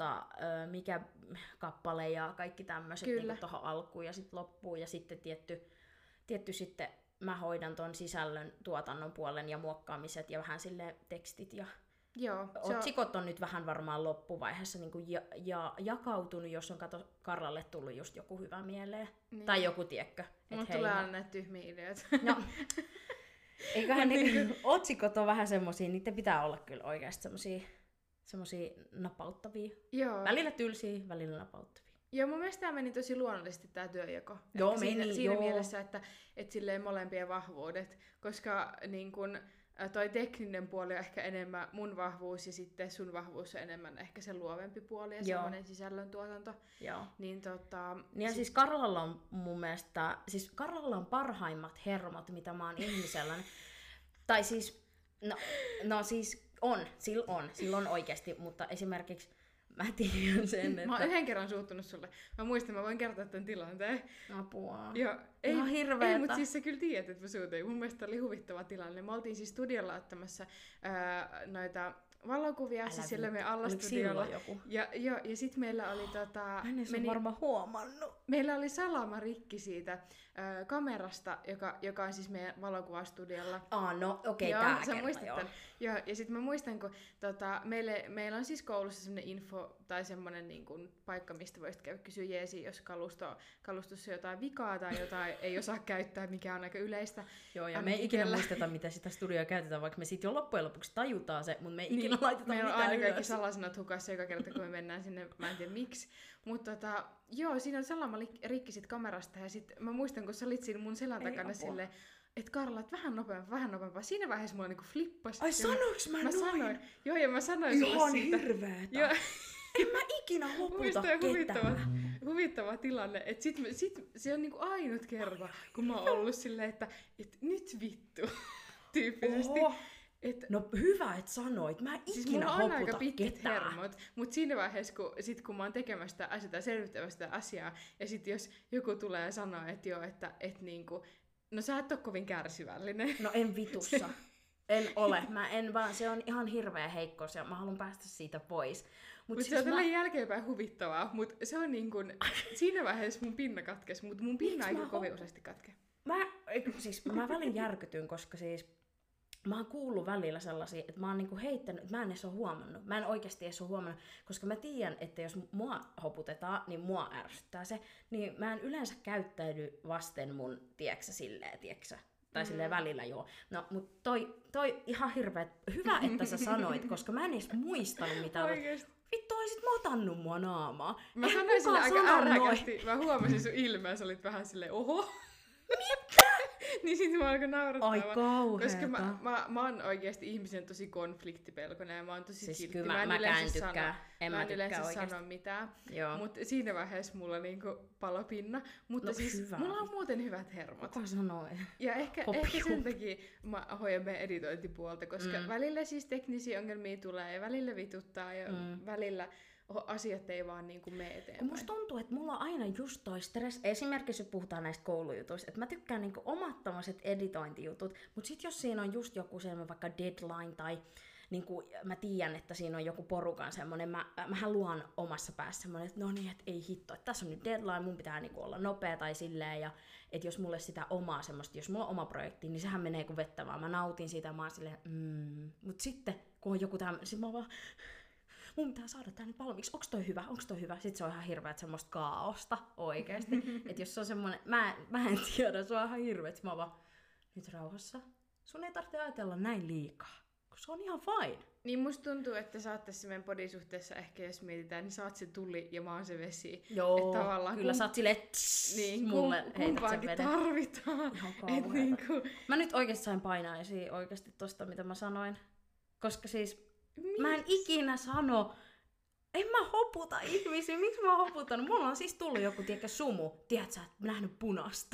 mikä kappale ja kaikki tämmöiset niinku tohon alkuun ja sitten loppuun. Ja sitten tietty sitten mä hoidan ton sisällön tuotannon puolen ja muokkaamiset ja vähän silleen tekstit ja joo, otsikot on nyt vähän varmaan loppuvaiheessa niin kuin jakautunut, jos on Karlalle tullut just joku hyvä mieleen. Niin. Tai joku, tiekkö. Mulla tulee aina näitä tyhmiä ideoita. No, eiköhän otsikot on vähän semmosia, niiden pitää olla kyllä oikeasti semmosia napauttavia. Joo. Välillä tylsiä, välillä napauttavia. Joo, mun mielestä tämä meni tosi luonnollisesti tää työnjako. Joo, meni, siinä mielessä, että silleen molempien vahvuudet, koska niin kun, toi tekninen puoli on ehkä enemmän mun vahvuus ja sitten sun vahvuus on enemmän ehkä se luovempi puoli ja semmoinen sisällöntuotanto. Joo. Niin ja siis Karlalla on mun mielestä, siis Karlalla on parhaimmat hermot, mitä mä oon ihmisellä. Tai siis, no siis sillä on oikeesti, mutta esimerkiksi mä tiedän sen, että... Mä oon yhden kerran suuttunut sulle. Mä muistan, mä voin kertoa tämän tilanteen. Apua. Joo, ihan hirveetä. Ei, mutta siis sä kyllä tiedät, että mä suutuin. Mun mielestä oli huvittava tilanne. Me oltiin siis studiolla ottamassa noita valokuvia, siis siellä meidän allastudiolla. Ja sit meillä oli en varmaan huomannut. Meillä oli salama rikki siitä kamerasta, joka on siis meidän valokuvastudiolla. No okei, tää sä muistat tämän. Joo, ja sit mä muistan, kun meillä on siis koulussa semmonen info tai semmonen niin kuin paikka, mistä voisit käydä kysyä jeesiä, jos kalustossa on jotain vikaa tai jotain ei osaa käyttää, mikä on aika yleistä. Joo, ja me ei ikinä muisteta, mitä sitä studioa käytetään, vaikka me sit jo loppujen lopuksi tajutaan se, mutta me ei ikinä laiteta mitään ylös. Meillä on aina kaikki salasanat hukassa joka kerta, kun me mennään sinne, mä en tiedä miksi. Mutta joo, siinä on salama rikki sit kamerasta ja sit mä muistan, kun sä olit siinä mun selän takana silleen, että Karla, että vähän nopeampaa. Siinä vaiheessa mulla niinku flippasi. Ai sanoinks mä noin? Sanoin. Joo, ja mä sanoin ihan sulle siitä. Ihan hirveetä. Joo. En mä ikinä hoputa ketään. Huvittava tilanne, että sit se on niinku ainut kerta, kun mä oon ollut silleen, että nyt vittu, tyyppisesti. No hyvä, et sanoit. Mä en siis ikinä mulla on aika hoputa ketään. hermot, mutta siinä vaiheessa, kun mä oon tekemästä asiaa, selvittämästä asiaa, ja sit jos joku tulee ja sanoo, että joo, että niinku, no sä et oo kovin kärsivällinen. No en vitussa. En ole. Mä en vaan, se on ihan hirveä heikkous ja mä haluan päästä siitä pois. Mutta siis se on tälleen jälkeenpäin huvittavaa, mutta se on niin kuin, siinä vaiheessa mun pinna katkesi, mutta mun pinna ei kovin useasti katke. Mä välin järkytyn, koska siis mä oon kuullut välillä sellaisia, että mä oon niinku heittänyt, mä en edes oo huomannut. Mä en oikeasti edes oo huomannut, koska mä tiedän, että jos mua hoputetaan, niin mua ärsyttää se. Niin mä en yleensä käyttäydy vasten mun, tieksä, silleen, tieksä. Tai silleen välillä joo. No, mut toi ihan hirveet. Hyvä, että sä sanoit, koska mä en edes muistanut mitä. Oikeesti. Vittu, oisit motannut mua naamaa. Mä sanoin sille aika ärhäkästi. Mä huomasin sun ilmeä, sä olit vähän silleen, oho. Mitä? Niin sit mä alkoin naurattaa. Ai kauheeta. Koska mä oon oikeesti ihmisen tosi konfliktipelkonen ja mä oon tosi siis kiltti. kyllä mä en tykkää. Mä en yleensä sano mitään. Mutta siinä vaiheessa mulla niinku palo pinna. Mutta no, siis hyvä. Mulla on muuten hyvät hermot. Kuka sanoi? Ja ehkä sen takia mä hoidan meidän editointipuolta, koska välillä siis teknisiä ongelmia tulee ja välillä vituttaa ja välillä asiat ei vaan niinku mene eteenpäin. Musta tuntuu, että mulla on aina just toi stress, esimerkiksi jos puhutaan näistä koulujutuista, että mä tykkään niinku omat tommoset editointijutut, mutta sit jos siinä on just joku semmoinen vaikka deadline tai niinku, mä tiedän, että siinä on joku porukan semmoinen, mähän luon omassa päässä semmoinen, että no niin, että ei hitto, että tässä on nyt deadline, mun pitää niinku olla nopea tai silleen, ja että jos mulle sitä omaa semmoista, jos mulla on oma projekti, niin sehän menee kuin vettä vaan, mä nautin siitä, mä oon silleen, mut sitten, kun on joku tämmöinen, sit mä vaan, mun pitää saada tää nyt valmiiksi, onks toi hyvä? Sitten se on ihan hirveet semmoista kaaosta oikeesti. Että jos se on semmonen, mä en tiedä, se on ihan hirveet. Mä vaan, nyt rauhassa. Sun ei tarvitse ajatella näin liikaa, kun se on ihan fine. Niin musta tuntuu, että sä oot tässä meidän podisuhteessa ehkä, jos mietitään, niin sä oot se tuli ja mä oon se vesi. Joo, kyllä sä oot silleen, niin, mulle heität sen veden. Tarvitaan. Ihan kauheeta. Niinku. Mä nyt oikeesti sain painaisia oikeesti tosta, mitä mä sanoin. Koska siis mä en ikinä sano, en mä hoputa ihmisiä, miksi mä oon hoputtanut? Mulla on siis tullut joku, sumu, tiedät sä, nähnyt punasta.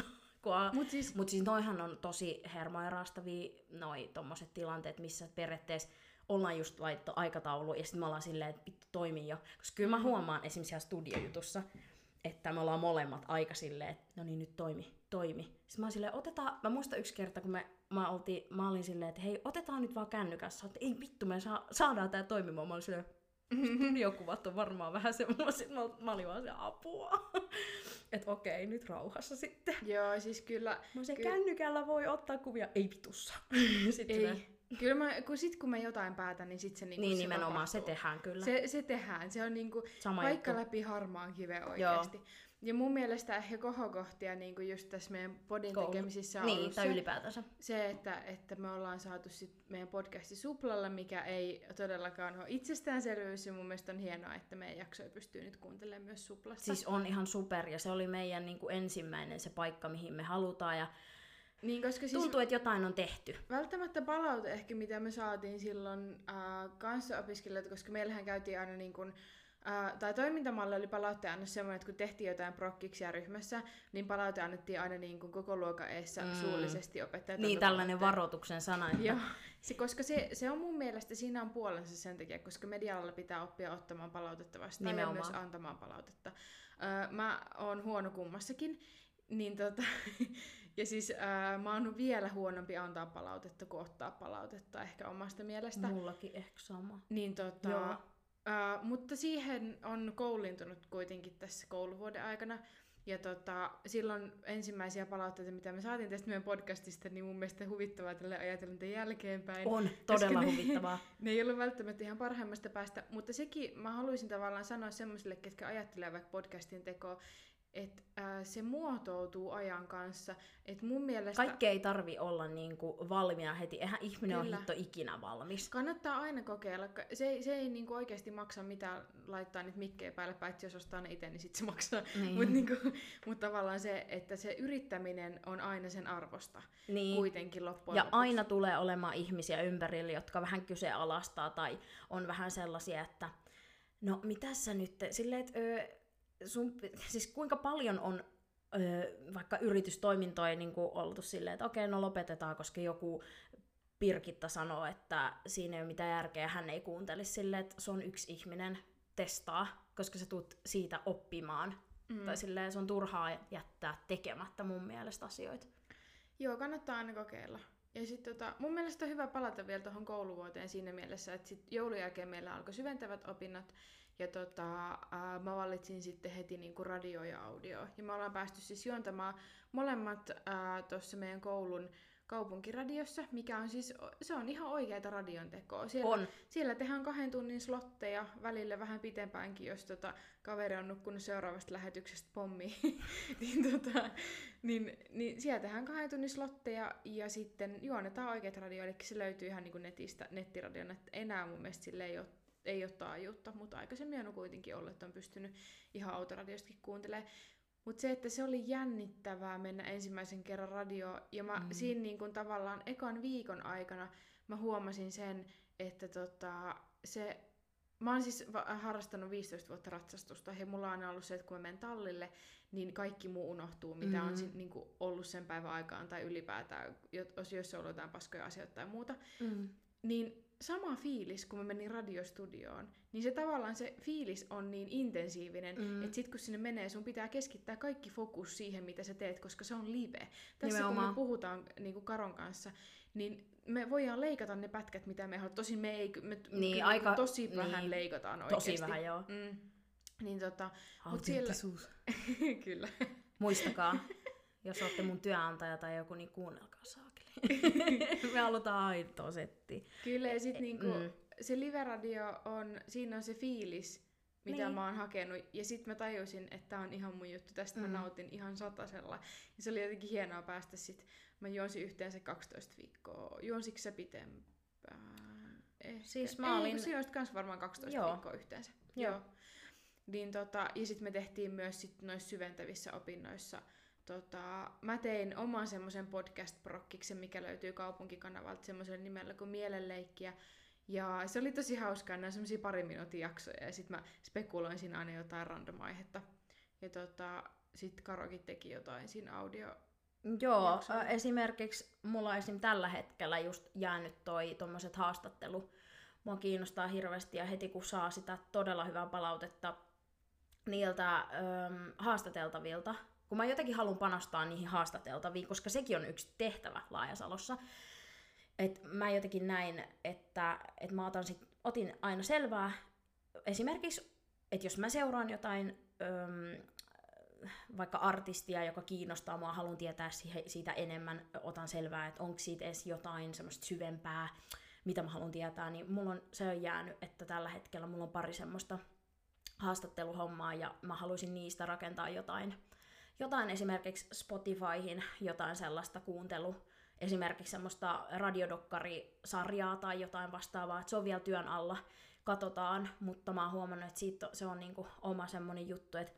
Mut siis noihan on tosi hermoja raastavia, noi tommoset tilanteet, missä periaatteessa ollaan just laittu aikataulu, ja sitten me ollaan silleen, että vittu toimii jo. Koska kyllä mä huomaan esimerkiksi siellä studiojutussa, että me ollaan molemmat aika silleen, että no niin, nyt toimi. Sitten mä oon silleen, mä muistan yksi kerta, kun mä olin silleen, että hei, otetaan nyt vaan kännykässä. Että ei vittu, me saadaan tää toimimaan. Mä olin silleen, studiokuvat on varmaan vähän semmoiset. Mä olin vaan se apua. Että okei, nyt rauhassa sitten. Joo, siis kyllä. Kännykällä voi ottaa kuvia, ei vitussa. Ei. Kyllä kun mä jotain päätän, niin sit se niinku niin se nimenomaan, tapahtuu. Se tehdään kyllä. Se tehdään. Se on niinku sama paikka juttu. läpi harmaan kiven oikeesti. Joo. Ja mun mielestä ehkä kohokohtia niinku just tässä meidän podin tekemisissä on ollut tai ylipäätänsä. Se, että me ollaan saatu sit meidän podcasti Suplalla, mikä ei todellakaan ole itsestäänselvyys. Ja mun mielestä on hienoa, että meidän jaksoja pystyy nyt kuuntelemaan myös Suplassa. Siis on ihan super, ja se oli meidän niinku ensimmäinen se paikka, mihin me halutaan. Ja niin, koska siis tuntuu, että jotain on tehty. Välttämättä palaute ehkä, mitä me saatiin silloin kanssaopiskelijoilta, koska meillähän käytiin aina niin kuin, tai toimintamalli oli palautteen annos semmoinen, että kun tehtiin jotain prokkiksia ryhmässä, niin palaute annettiin aina niin kuin koko luokan eessä suullisesti opettajat. Niin, tällainen varoituksen sana. Että joo, koska se on mun mielestä, siinä on puolensa sen takia, koska media-alalla pitää oppia ottamaan palautetta vastaan nimenomaan. Ja myös antamaan palautetta. Mä oon huono kummassakin, niin ja siis mä oon vielä huonompi antaa palautetta kuin ottaa palautetta ehkä omasta mielestä. Mullakin ehkä sama. Niin mutta siihen on koulintunut kuitenkin tässä kouluvuoden aikana. Ja silloin ensimmäisiä palautteita, mitä me saatiin tästä meidän podcastista, niin mun mielestä huvittavaa tälle ajatellen jälkeenpäin. On todella huvittavaa. Ne ei ollut välttämättä ihan parhaimmasta päästä, mutta sekin mä haluaisin tavallaan sanoa semmoisille, ketkä ajattelee vaikka podcastin tekoa, että se muotoutuu ajan kanssa. Et mun mielestä kaikki ei tarvi olla niinku valmiina heti. Eihän ihminen ole hitto ikinä valmis. Kannattaa aina kokeilla. Se ei niinku oikeasti maksa mitään laittaa niitä mikkejä päälle, paitsi jos ostaa ne itse, niin sit se maksaa. Niin. Mutta tavallaan se, että se yrittäminen on aina sen arvosta kuitenkin loppujen lopuksi. Aina tulee olemaan ihmisiä ympärillä, jotka vähän kyseenalaistaa tai on vähän sellaisia, että no mitäs sä nyt, silleen, että siis kuinka paljon on vaikka yritystoimintoja niin oltu silleen, että okei, no lopetetaan, koska joku Birgitta sanoo, että siinä ei ole mitään järkeä, hän ei kuuntelisi silleen, että se on yksi ihminen, testaa, koska sä tulet siitä oppimaan. Tai silleen, se on turhaa jättää tekemättä mun mielestä asioita. Joo, kannattaa aina kokeilla. Ja sitten mun mielestä on hyvä palata vielä tuohon kouluvuoteen siinä mielessä, että sit joulun jälkeen meillä alkoi syventävät opinnot. Ja mä valitsin sitten heti niinku radio ja audio. Ja me ollaan päästy siis juontamaan molemmat tuossa meidän koulun kaupunkiradiossa, mikä on siis, se on ihan oikeata radiontekoa. On. Siellä tehdään 2 tunnin slotteja, välillä vähän pitempäänkin, jos kaveri on nukkunut seuraavasta lähetyksestä pommiin. niin siellä tehdään 2 tunnin slotteja ja sitten juonetaan oikeat radio, eli se löytyy ihan niin kuin netistä, nettiradiona, että enää mun mielestä sille ei ole taajuutta, mutta aikaisemmin on kuitenkin ollut, että on pystynyt ihan autoradiostakin kuuntelemaan. Mutta se, että se oli jännittävää mennä ensimmäisen kerran radioon, ja mä siinä niin kun tavallaan ekan viikon aikana mä huomasin sen, että mä oon siis harrastanut 15 vuotta ratsastusta, ja mulla on ollut se, että kun mä menen tallille, niin kaikki muu unohtuu, mitä on niin kun ollut sen päivän aikaan, tai ylipäätään, jos on ollut jotain paskoja asioita tai muuta. Niin sama fiilis, kun mä menin radiostudioon, niin se tavallaan se fiilis on niin intensiivinen, että sit kun sinne menee, sun pitää keskittää kaikki fokus siihen, mitä sä teet, koska se on live. Tässä kun me puhutaan niin kuin Karon kanssa, niin me voidaan leikata ne pätkät, mitä me halutaan. Tosin me tosi vähän leikataan oikeasti. Tosi vähän, joo. Niin autenttisuus. Kyllä. Muistakaa, jos olette mun työnantaja tai joku, niin kuunnelkaa saakeli. Me halutaan aitoa settiä. Kyllä, ja sit se live-radio siinä on se fiilis, mitä mä oon hakenut. Ja sit mä tajusin, että tää on ihan mun juttu. Tästä mä nautin ihan satasella. Ja se oli jotenkin hienoa päästä sit. Mä juonsin yhteensä 12 viikkoa. Juonsitko sä pitempään? Ehkä. Siis mä olin... Sä juonsit kans varmaan 12 viikkoa yhteensä. Joo. Niin ja sit me tehtiin myös sit noissa syventävissä opinnoissa. Mä tein oman semmoisen podcast-prokkiksen, mikä löytyy kaupunkikanavalta semmoisella nimellä kuin Mielenleikkiä. Ja se oli tosi hauskaa, nämä semmosia 2 minuutin jaksoja, ja sit mä spekuloin siinä aina jotain random-aihetta. Ja sit Karokin teki jotain siinä audio. Joo, esimerkiksi mulla on tällä hetkellä just jäänyt tommoset haastattelu. Mua kiinnostaa hirveästi, ja heti kun saa sitä todella hyvää palautetta niiltä haastateltavilta, kun mä jotenkin haluan panostaa niihin haastateltaviin, koska sekin on yksi tehtävä Laajasalossa. Et mä jotenkin näin, että mä otin aina selvää. Esimerkiksi, että jos mä seuraan jotain vaikka artistia, joka kiinnostaa mua, haluan tietää siitä enemmän, otan selvää, että onko siitä edes jotain semmoista syvempää, mitä mä haluan tietää, niin se on jäänyt, että tällä hetkellä mulla on 2 semmoista haastatteluhommaa, ja mä haluaisin niistä rakentaa jotain esimerkiksi Spotifyhin, jotain sellaista esimerkiksi semmoista radiodokkarisarjaa tai jotain vastaavaa, että se on vielä työn alla, katsotaan, mutta mä oon huomannut, että se on niinku oma semmonen juttu, että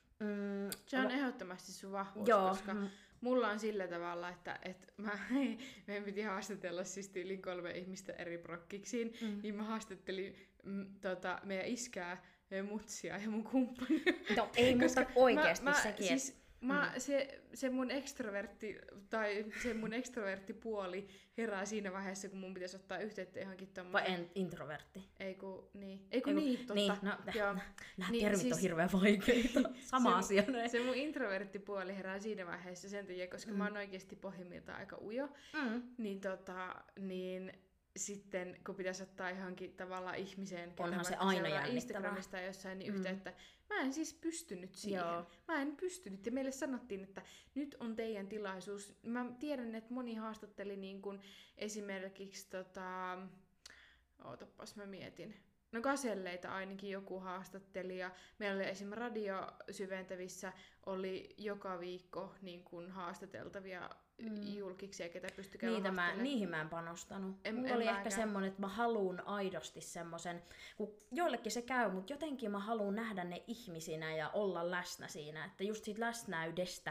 se on ehdottomasti sun vahvuus, koska mulla on sillä tavalla, että meidän piti haastatella siis yli 3 ihmistä eri prokkiksiin, niin mä haastattelin meidän iskää, mutsia ja mun kumppania. No ei, mutta oikeesti sekin. Siis, se mun extrovertti tai se mun extroverttipuoli herää siinä vaiheessa, kun mun pitäisi ottaa yhteyttä johonkin tommoisen. Vai introvertti? Eiku niin, totta. Niin, nämä termit on hirveän vaikeita. Sama asia. Se mun introverttipuoli herää siinä vaiheessa sen takia, koska mä oon oikeesti pohjimmiltaan aika ujo. Niin sitten kun pitäisi ottaa johonkin tavallaan ihmiseen, onhan se aina jännittävää. Instagramista tai jossain niin yhteyttä. Mä en siis pystynyt siihen. Joo. Mä en pystynyt. Ja meille sanottiin, että nyt on teidän tilaisuus. Mä tiedän, että moni haastatteli niin kuin esimerkiksi ootapas mä mietin. No Gaselleita ainakin joku haastatteli, ja meillä oli esimerkiksi radiosyventävissä oli joka viikko niin kuin haastateltavia julkiksi, ketä pystyi käymään niihin mä en panostanut. Mulla oli ehkä semmonen, että mä haluun aidosti semmosen, kun joillekin se käy, mutta jotenkin mä haluun nähdä ne ihmisinä ja olla läsnä siinä, että just siitä läsnäydestä,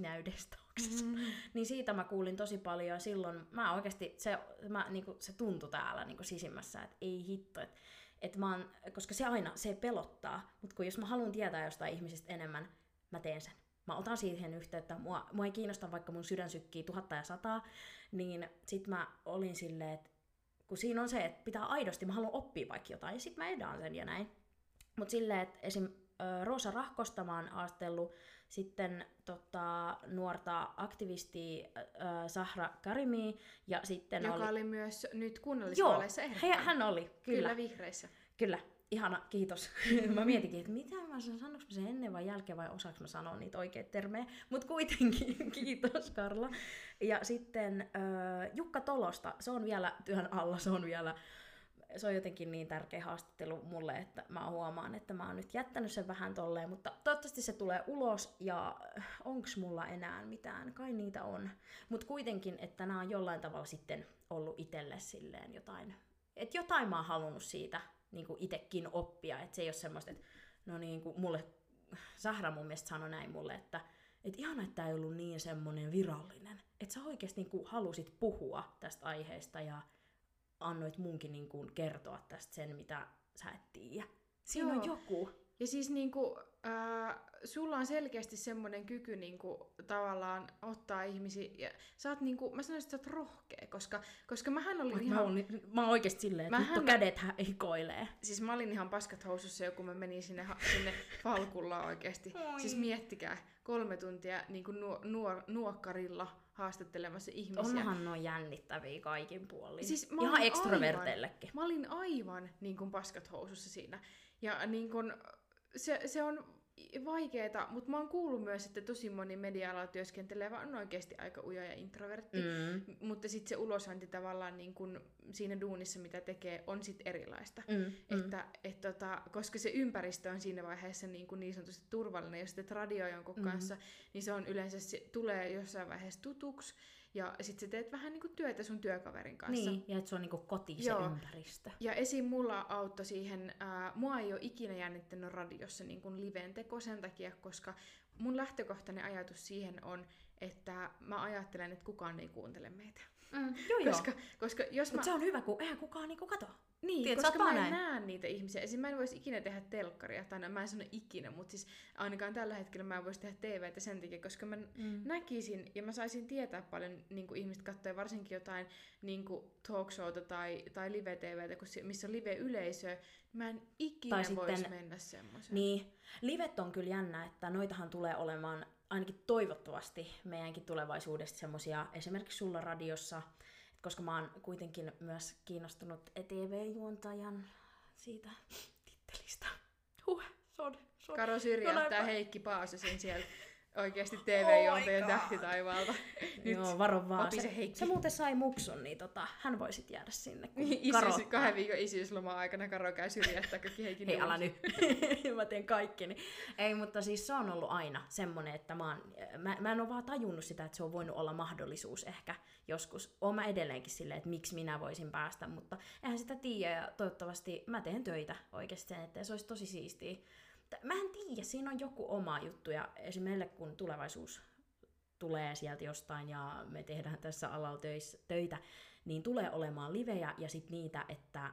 niin siitä mä kuulin tosi paljon, ja silloin mä oikeesti, se tuntui täällä niinku sisimmässä, että ei hitto, koska se pelottaa, mutta kun jos mä haluan tietää jostain ihmisistä enemmän, mä teen sen. Mä otan siihen yhteyttä, mua ei kiinnosta, vaikka mun sydän sykkii 1000 ja 100, niin sit mä olin silleen, että kun siinä on se, että pitää aidosti, mä haluan oppia vaikka jotain, ja sit mä edaan sen ja näin. Mut silleen, että esim. Roosa Rahkosta mä oon haastellut, sitten nuorta aktivistia Sahra Karimia, ja sitten joka oli myös nyt kunnallisvaaleissa ehdokkaana. Hän oli, kyllä. Vihreissä. Kyllä. ihana, kiitos. Mä mietinkin, että mitä mä sanoinko mä sen ennen vai jälkeen vai osaanko mä sanoa niitä oikeita termejä. Mutta kuitenkin, kiitos Karla. Ja sitten Jukka Tolosta, se on vielä työn alla, se on jotenkin niin tärkeä haastattelu mulle, että mä huomaan, että mä oon nyt jättänyt sen vähän tolleen, mutta toivottavasti se tulee ulos ja onks mulla enää mitään, kai niitä on. Mutta kuitenkin, että nämä on jollain tavalla sitten ollut itselle silleen jotain, että jotain mä oon halunnut siitä niin kuin itekin oppia, että se ei ole semmoista, että no niin kuin mulle, Sahra mun mielestä sanoi näin mulle, että ihana, että tää ei ollut niin semmoinen virallinen, että sä oikeesti niin kuin halusit puhua tästä aiheesta ja annoit munkin niin kuin kertoa tästä sen, mitä sä et tiedä. Siinä on joku. Ja siis niinku, sulla on selkeästi semmoinen kyky niinku, tavallaan ottaa ihmisiä, ja sä oot niinku, mä sanoisin, että sä oot rohkea, koska mähän olin mä oon oikeesti silleen, että nyt kädet hikoilee. Siis mä olin ihan paskat housussa jo, kun mä menin sinne Falkulla oikeesti. Siis miettikää, 3 tuntia niinku nuokkarilla haastattelemassa ihmisiä. Onhan noin jännittäviä kaikin puolin. Siis ihan ekstroverteillekin. Mä olin aivan niin kuin paskat housussa siinä. Ja niin kuin, se on vaikeeta, mutta mä oon kuullut myös, että tosi moni media-alalla työskentelevä on oikeasti aika ujo ja introvertti. Mutta sitten se ulosanti tavallaan niin kun siinä duunissa, mitä tekee, on sitten erilaista. Koska se ympäristö on siinä vaiheessa niin sanotusti turvallinen, jos teet radio jonkun kanssa, niin se on yleensä, se tulee jossain vaiheessa tutuksi. Ja sit sä teet vähän niinku työtä sun työkaverin kanssa. Niin, ja että se on niinku koti se ympäristö. Ja esim. Mulla auttoi siihen, mua ei ole ikinä jännittänyt radiossa niinku liven teko sen takia, koska mun lähtökohtainen ajatus siihen on, että mä ajattelen, että kukaan ei kuuntele meitä. Koska jos Mut se on hyvä, kun eihän kukaan niinku katso. Niin, tiedät, koska mä en näe niitä ihmisiä. Esim. Mä en voisi ikinä tehdä telkkaria, tai mä en sano ikinä, mutta siis ainakaan tällä hetkellä mä en voisi tehdä TVtä sen takia, koska mä näkisin ja mä saisin tietää paljon niin kuin ihmiset katsoo varsinkin jotain niin kuin talkshowta tai live-TVtä, missä on live-yleisö. Mä en ikinä voisi mennä semmoiseen. Niin, livet on kyllä jännä, että noitahan tulee olemaan ainakin toivottavasti meidänkin tulevaisuudesta semmosia, esimerkiksi sulla radiossa, koska mä oon kuitenkin myös kiinnostunut TV-juontajan siitä tittelistä. Karo syrjäyttää Heikki Paasosen sieltä oikeesti TV-juontajan tähtitaivaalta. Joo, varo vaan. Se muuten sai muksun, niin hän voi sit jäädä sinne. 2 viikon isyysloman aikana Karo käy syrjäyttää kaikki Heikin. Hei, älä nyt. Mä teen kaikkeni. Ei, mutta siis se on ollut aina semmonen, että mä en ole vaan tajunnut sitä, että se on voinut olla mahdollisuus ehkä joskus. Oon mä edelleenkin silleen, että miksi minä voisin päästä, mutta eihän sitä tiedä ja toivottavasti mä teen töitä oikeasti sen, että se olisi tosi siistiä. Mä en tiedä, siinä on joku oma juttu ja esimerkiksi meille kun tulevaisuus tulee sieltä jostain ja me tehdään tässä alalla töitä, niin tulee olemaan livejä ja sitten niitä, että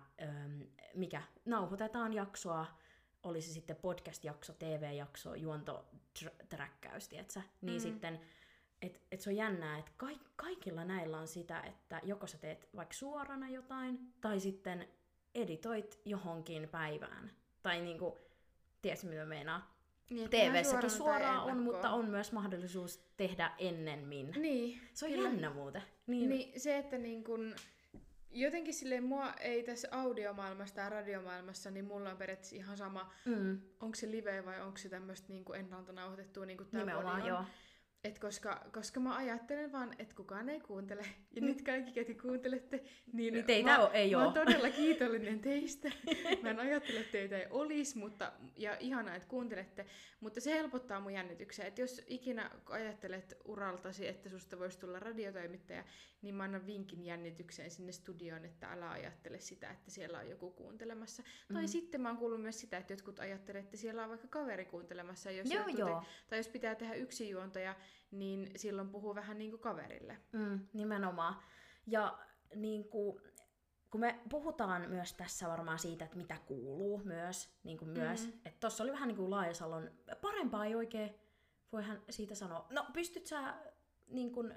nauhoitetaan jaksoa, oli se sitten podcast-jakso, TV-jakso, juontoträkkäys, tietsä? Niin sitten, että se on jännää, että kaikilla näillä on sitä, että joko sä teet vaikka suorana jotain, tai sitten editoit johonkin päivään. Tai niinku, tiedätkö mitä meinaa? Niin, TV-säkin suoraan on, mutta on myös mahdollisuus tehdä ennemmin. Niin. Se on jännä muuten. Niin se, että niin kun, jotenkin silleen mua ei tässä audiomaailmassa tai radiomaailmassa, niin mulla on periaatteessa ihan sama, onko se live vai onko se tämmöistä niin ennalta nauhoitettua niin kuin tämä podi on. Joo. Et koska mä ajattelen vaan, että kukaan ei kuuntele. Ja nyt kaikki, ketä kuuntelette, niin teitä ei mä oon todella kiitollinen teistä. Mä en ajattele, että teitä ei olisi, ja ihanaa, että kuuntelette. Mutta se helpottaa mun jännityksiä. Että jos ikinä ajattelet uraltasi, että susta voisi tulla radiotoimittaja, niin mä annan vinkin jännitykseen sinne studioon, että älä ajattele sitä, että siellä on joku kuuntelemassa. Tai sitten mä oon kuullut myös sitä, että jotkut ajattelee, että siellä on vaikka kaveri kuuntelemassa. Jos tai jos pitää tehdä yksinjuontoja, niin silloin puhuu vähän niin kuin kaverille. Nimenomaan. Ja niin kuin, kun me puhutaan myös tässä varmaan siitä, että mitä kuuluu myös, niin kuin myös että tossa oli vähän niin kuin Laajasalon, parempaa ei oikein, voihan siitä sanoa. No pystyt sä, niin kuin,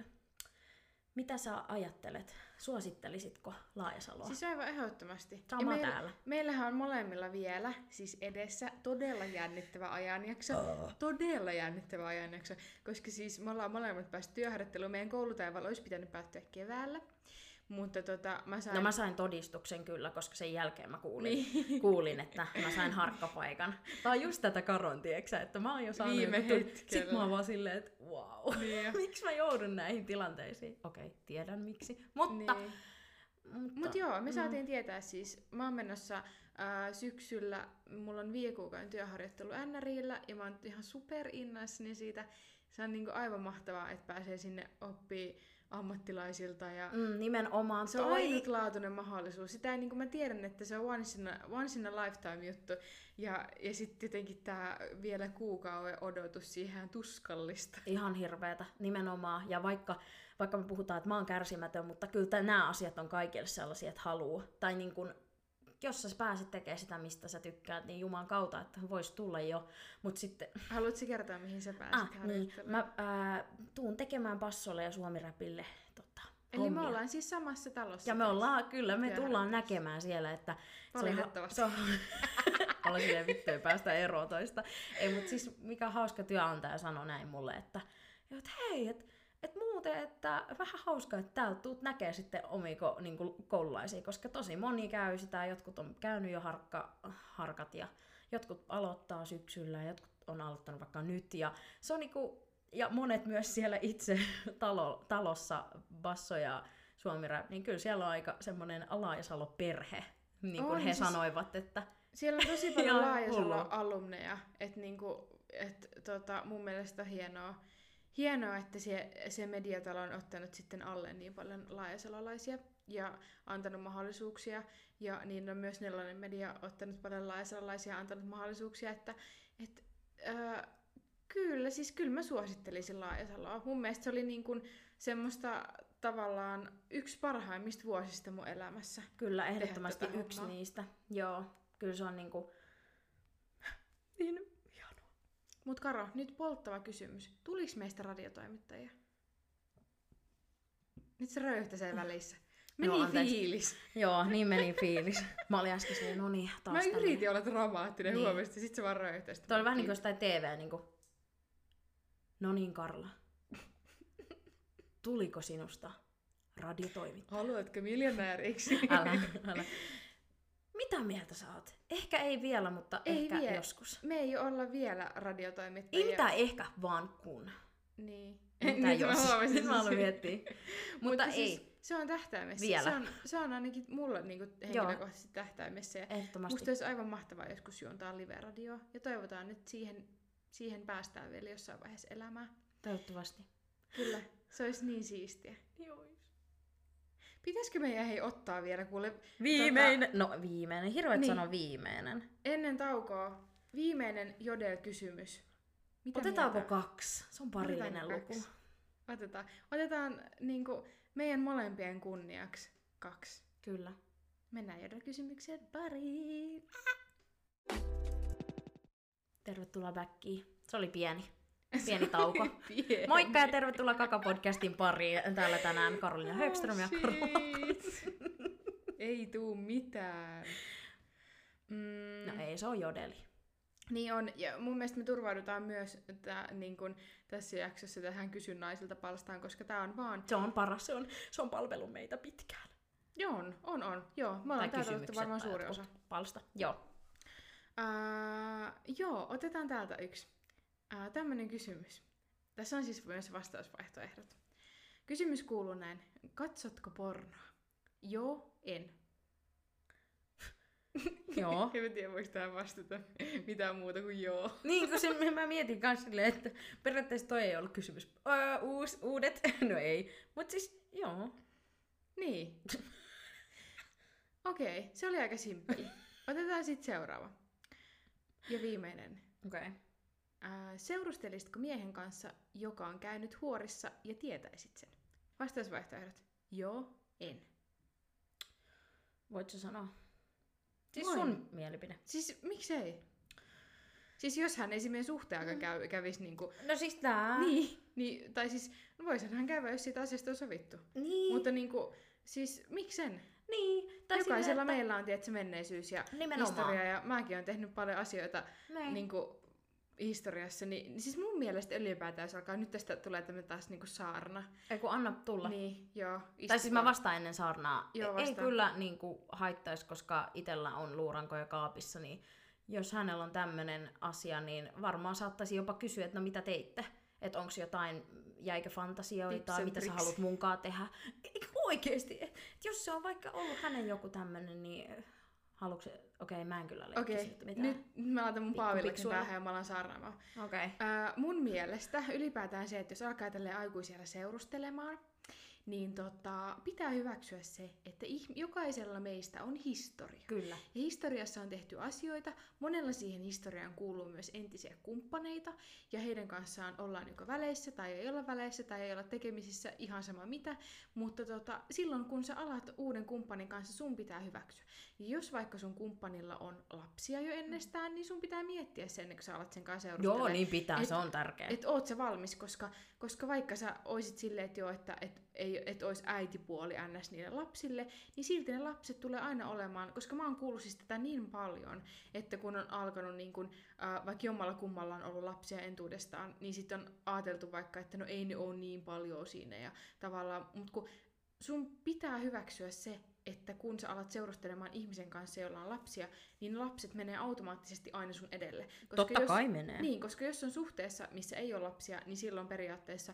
mitä sä ajattelet? Suosittelisitko Laajasaloa? Siis aivan ehdottomasti. Sama täällä. Meillähän on molemmilla vielä siis edessä todella jännittävä ajanjakso. Todella jännittävä ajanjakso. Koska siis me ollaan molemmat päästy työharjoitteluun. Meidän koulutaivaalla olisi pitänyt päättyä keväällä. mutta mä sain... No mä sain todistuksen kyllä, koska sen jälkeen mä kuulin että mä sain harkkapaikan. Tää on just tätä Karon, tieksä, että mä oon jo saanut viime hetkellä. Sit mä oon vaan silleen, että wow, Niin. miksi mä joudun näihin tilanteisiin? Okei, tiedän miksi, mutta... Niin. Mut joo, me saatiin tietää siis, mä oon menossa syksyllä, mulla on 5 kuukauden työharjoittelu NRI:llä ja mä oon ihan super innoissani siitä. Se on niinku aivan mahtavaa, että pääsee sinne oppii ammattilaisilta ja nimenomaan se on ainutlaatuinen mahdollisuus. Sitä ei, niinku mä tiedän, että se on once in a lifetime juttu ja sitten jotenkin tää vielä kuukauden odotus siihen tuskallista. Ihan hirveetä, nimenomaan. Ja vaikka me puhutaan, että mä oon kärsimätön, mutta kyllä nämä asiat on kaikille sellaisia, että haluu. Tai niin kun, jos sä pääset tekemään sitä, mistä sä tykkäät, niin Jumalan kautta, että vois tulla jo. Mut sitten... Haluatko kertoa, mihin sä pääsit niin. Mä tuun tekemään Bassolle ja Suomi-räpille Eli hommia. me ollaan siis samassa talossa. Ja me tullaan näkemään siellä, että... Valitettavasti. Olla silleen vittu, ei päästä eroon toista. Ei, mutta siis mikä hauska työnantaja sanoi näin mulle, että hei, että muuten, että vähän hauska, että täältä tuut näkee sitten omia niin koululaisia, koska tosi moni käy sitä, jotkut on käynyt jo harkat ja jotkut aloittaa syksyllä ja jotkut on aloittanut vaikka nyt ja se on niinku, ja monet myös siellä itse talossa Basso ja Suomi-rap, niin kyllä siellä on aika semmoinen Laajasalo-perhe, niin kuin he sanoivat, että siellä on tosi paljon Laajasalo-alumneja, että niinku, mun mielestä hienoa, että se mediatalo on ottanut sitten alle niin paljon laajasalolaisia ja antanut mahdollisuuksia. Ja niin on myös Nelonen Media ottanut paljon laajasalolaisia ja antanut mahdollisuuksia. Kyllä mä suosittelisin Laajasaloa. Mun mielestä se oli niin kuin semmoista tavallaan yksi parhaimmista vuosista mun elämässä. Kyllä, ehdottomasti yksi niistä. Joo, kyllä se on niinku... niin hienoa. Mut Karo, nyt polttava kysymys. Tuliko meistä radiotoimittajia? Nyt se röyhtäsee välissä. Meni fiilis. Joo, niin meni fiilis. Mä olin äsken silleen, no niin, taas mä yritin olla dramaattinen huomioon, sit se vaan röyhtäisi. Tuo oli vähän niin kuin jostain TV, niinku... No niin, Karla. Tuliko sinusta radiotoimittaja? Haluatko miljonääriksi? Älä. Mitä mieltä sä oot? Ehkä ei vielä, mutta ehkä joskus. Me ei olla vielä radiotoimittajia. Ei mitään ehkä, vaan kun. Niin. Mitä jos? Nyt mä haluan miettiä. Mutta ei. Siis, se on tähtäimessä. Vielä. Se on ainakin mulla niinku henkilökohtaisesti tähtäimessä. Ja musta olisi aivan mahtavaa joskus juontaa live-radioa. Ja toivotaan nyt siihen päästään vielä jossain vaiheessa elämää. Toivottavasti. Kyllä, se olisi niin siistiä. Pitäisikö meidän ottaa vielä kuule... Viimeinen. No viimeinen. Hirveet sanoa viimeinen. Ennen taukoa viimeinen Jodel-kysymys. Otetaanko 2? Se on parillinen luku. Otetaan niinku meidän molempien kunniaksi 2. Kyllä. Mennään Jodel-kysymykseen pariin. Tervetuloa backiin. Se oli pieni tauko. Moikka ja tervetuloa Kaka-podcastin pariin. Täällä tänään Karolina Högström ja Ei tuu mitään. No ei, se on Jodeli. Niin on, ja mun mielestä me turvaudutaan myös niin kun tässä jaksossa tähän Kysy naisilta -palstaan, koska tää on vaan... Se on paras, se on palvellut meitä pitkään. Joo, on. Joo, me ollaan täältä otettu varmaan suuri osa. Palsta, joo. Joo, otetaan täältä yksi. Tämmönen kysymys. Tässä on siis myös vastausvaihtoehdot. Kysymys kuuluu näin. Katsotko pornoa? Joo, en. Joo. En tiedä, voiko tähän vastata mitään muuta kuin joo. Niin, kun mä mietin kans silleen, että periaatteessa toi ei ollut kysymys. Uudet? No ei. Mut siis, joo. Niin. Okei, se oli aika simppeli. Otetaan sitten seuraava. Ja viimeinen. Okei. Seurustelisitko miehen kanssa, joka on käynyt huorissa ja tietäisit sen? Vastausvaihtoehdot. Joo, en. Voitko sanoa? Siis Voin. sun mielipide. Siis miksei? Siis jos hän esimerkiksi suhteen aika kävisi niinku... No siis tää. Niin, tai siis no voisihan hän käydä, jos siitä asiasta on sovittu. Niin. Mutta niinku, siis miksen? Niin. Tai jokaisella meillä on tietysti menneisyys ja nimenomaan historia ja mäkin olen tehnyt paljon asioita niinku historiassa, niin siis mun mielestä ylipäätään, jos alkaa, nyt tästä tulee tämmöinen taas niinku saarna. Ei kun anna tulla. Niin, joo. Tai siis mä vastaan ennen saarnaa. Joo, Ei vastaan. kyllä niinku haittais, koska itellä on luurankoja kaapissa, niin jos hänellä on tämmönen asia, niin varmaan saattaisi jopa kysyä, että no mitä teitte? Että onko jotain, jäikö fantasioita, Tips mitä sä and haluat munkaan tehdä? Oikeesti, jos se on vaikka ollut hänen joku tämmönen, niin haluatko se... Okei, mä en kyllä leikkisi mitään. Nyt mä laitan mun paavillakin Pikkusuola. päähän ja mä alan saarnaamaan. Okei. Mun mielestä ylipäätään se, että jos alkaa tälleen aikuisiellä seurustelemaan, niin pitää hyväksyä se, että jokaisella meistä on historia. Kyllä. Ja historiassa on tehty asioita, monella siihen historiaan kuuluu myös entisiä kumppaneita, ja heidän kanssaan ollaan joko väleissä, tai ei olla väleissä, tai ei olla tekemisissä, ihan sama mitä, mutta silloin kun sä alat uuden kumppanin kanssa, sun pitää hyväksyä. Ja jos vaikka sun kumppanilla on lapsia jo ennestään, niin sun pitää miettiä sen, ennen kuin sä alat sen kanssa seurustelemaan. Joo, niin pitää, se on tärkeä. Että oot sä valmis, koska vaikka sä oisit silleen, että joo, että et olisi äitipuoli ns. Niille lapsille, niin silti ne lapset tulee aina olemaan, koska mä oon kuullut siis tätä niin paljon, että kun on alkanut niin kun, vaikka jommalla kummalla on ollut lapsia entuudestaan, niin sitten on ajateltu vaikka, että no ei ne ole niin paljon siinä ja tavallaan, mutta kun sun pitää hyväksyä se, että kun sä alat seurustelemaan ihmisen kanssa, jolla on lapsia, niin lapset menee automaattisesti aina sun edelle. Koska Totta kai menee. Niin, koska jos on suhteessa, missä ei ole lapsia, niin silloin periaatteessa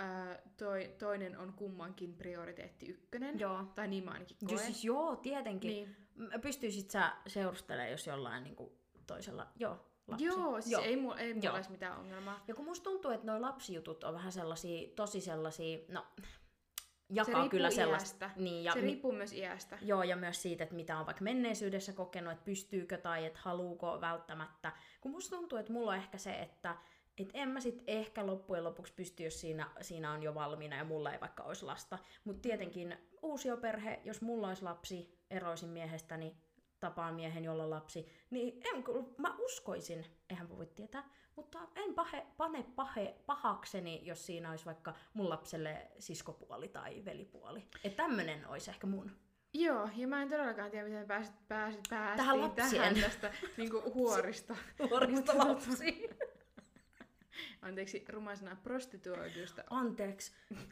toinen on kummankin prioriteetti ykkönen. Joo. Tai niin mä ainakin koen. Joo, tietenkin. Niin. Pystyisit sä seurustelemaan, jos jollain niinku toisella... Lapsi. Joo, siis ei mulla Joo. olisi mitään ongelmaa. Ja kun musta tuntuu, että noi lapsijutut on vähän sellaisia, tosi sellaisia, no... Se Jakaa riippuu kyllä sellaista. iästä. Niin, ja Se riippuu myös iästä. Joo, ja myös siitä, että mitä on vaikka menneisyydessä kokenut, että pystyykö tai että haluuko välttämättä. Kun musta tuntuu, että mulla on ehkä se, että en mä sit ehkä loppujen lopuksi pysty, jos siinä on jo valmiina ja mulla ei vaikka olisi lasta. Mutta tietenkin uusioperhe, jos mulla olisi lapsi, eroisin miehestäni, tapaan miehen, jolla on lapsi, niin mä uskoisin, eihän voi tietää, mutta en pane pahakseni, jos siinä olisi vaikka mun lapselle siskopuoli tai velipuoli. Että tämmönen olisi ehkä mun. Joo, ja mä en todellakaan tiedä, miten päästiin Tähän lapsien. tästä niinku huorista. Huorista lapsiin. Anteeksi, ruma sana prostituoidusta. Anteeksi.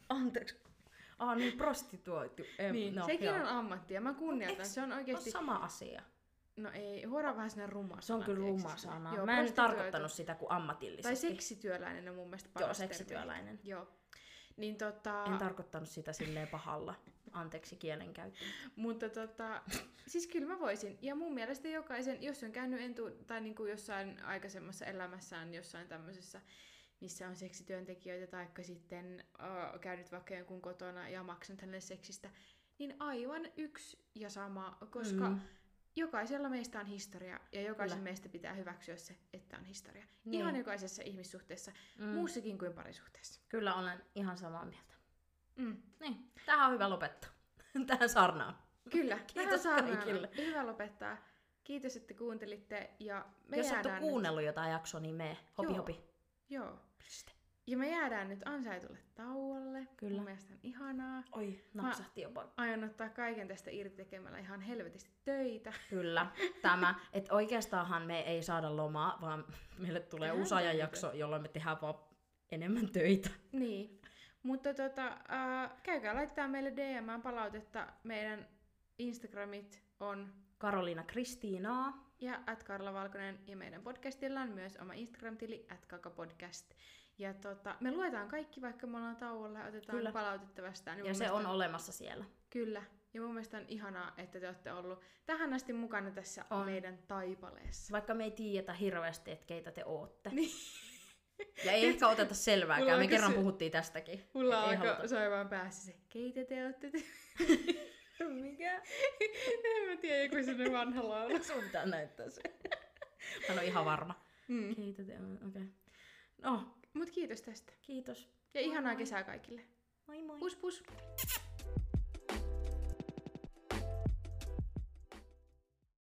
Niin prostituoitu. Niin, no, sekin joo. on ammatti ja mä kunnioitan. Se on oikeesti... On sama asia. No ei, huora on vähän sellainen ruma sana. Se on kyllä tiedätkö ruma se? sana. Joo, Mä en prostituoitu. tarkoittanut sitä kuin ammatillisesti. Tai seksityöläinen on mun mielestä paras Joo, termi. seksityöläinen. Joo. Niin En tarkoittanut sitä silleen pahalla. Anteeksi kielenkäyttö. mutta siis kyllä mä voisin. Ja mun mielestä jokaisen, jos on käynyt tai niinku jossain aikaisemmassa elämässään jossain tämmöisessä, missä on seksityöntekijöitä, taikka sitten käynyt vaikka jonkun kotona ja maksanut hänelle seksistä, niin aivan yksi ja sama, koska jokaisella meistä on historia, ja jokaisen meistä pitää hyväksyä se, että on historia. Niin. Ihan jokaisessa ihmissuhteessa, muussakin kuin parisuhteessa. Kyllä olen ihan samaa mieltä. Mm. Niin, tähän on hyvä lopettaa. Tähän sarnaan. Kyllä, Kiitos kaikille. Hyvä lopettaa. Kiitos, että kuuntelitte. Ja me Jos et ole jäädään kuunnellut jotain jaksoa, niin mee. Hopi Joo. hopi. Joo. Ja me jäädään nyt ansaitulle tauolle. Kyllä. Mun mielestä on ihanaa. Oi, napsahti jopa. Aion ottaa kaiken tästä irti tekemällä ihan helvetisti töitä. Kyllä, tämä. Että oikeastaanhan me ei saada lomaa, vaan meille tulee Tehdään uusi ajanjakso, jolloin me tehdään vaan enemmän töitä. Niin. Mutta käykää laittaa meille DM:ään palautetta. Meidän Instagramit on Karoliina Kristiinaa. ja @karlavalkonen ja meidän podcastilla on myös oma Instagram-tili @kakapodcast. Ja me luetaan kaikki, vaikka me ollaan tauolla ja otetaan Kyllä. palautetta vastaan. Ja se on olemassa siellä. Kyllä. Ja mun mielestä on ihanaa, että te olette ollut tähän asti mukana tässä meidän taipaleessa. Vaikka me ei tiedetä hirveästi, että keitä te ootte. Niin. Ja ei ehkä oteta selvääkään, Mulla me on kerran se- puhuttiin tästäkin. Mulla Ei alkoi haluta. soimaan päässä se, keitä te olette te? Mikä? En mä tiedä, joku sellainen vanha laulu. Sun pitää näyttää se. Hän on ihan varma. Mm. Keitä te on? Okei. No, Mut kiitos tästä. kiitos. Ja ihanaa kesää kaikille. Moi moi. Pus pus!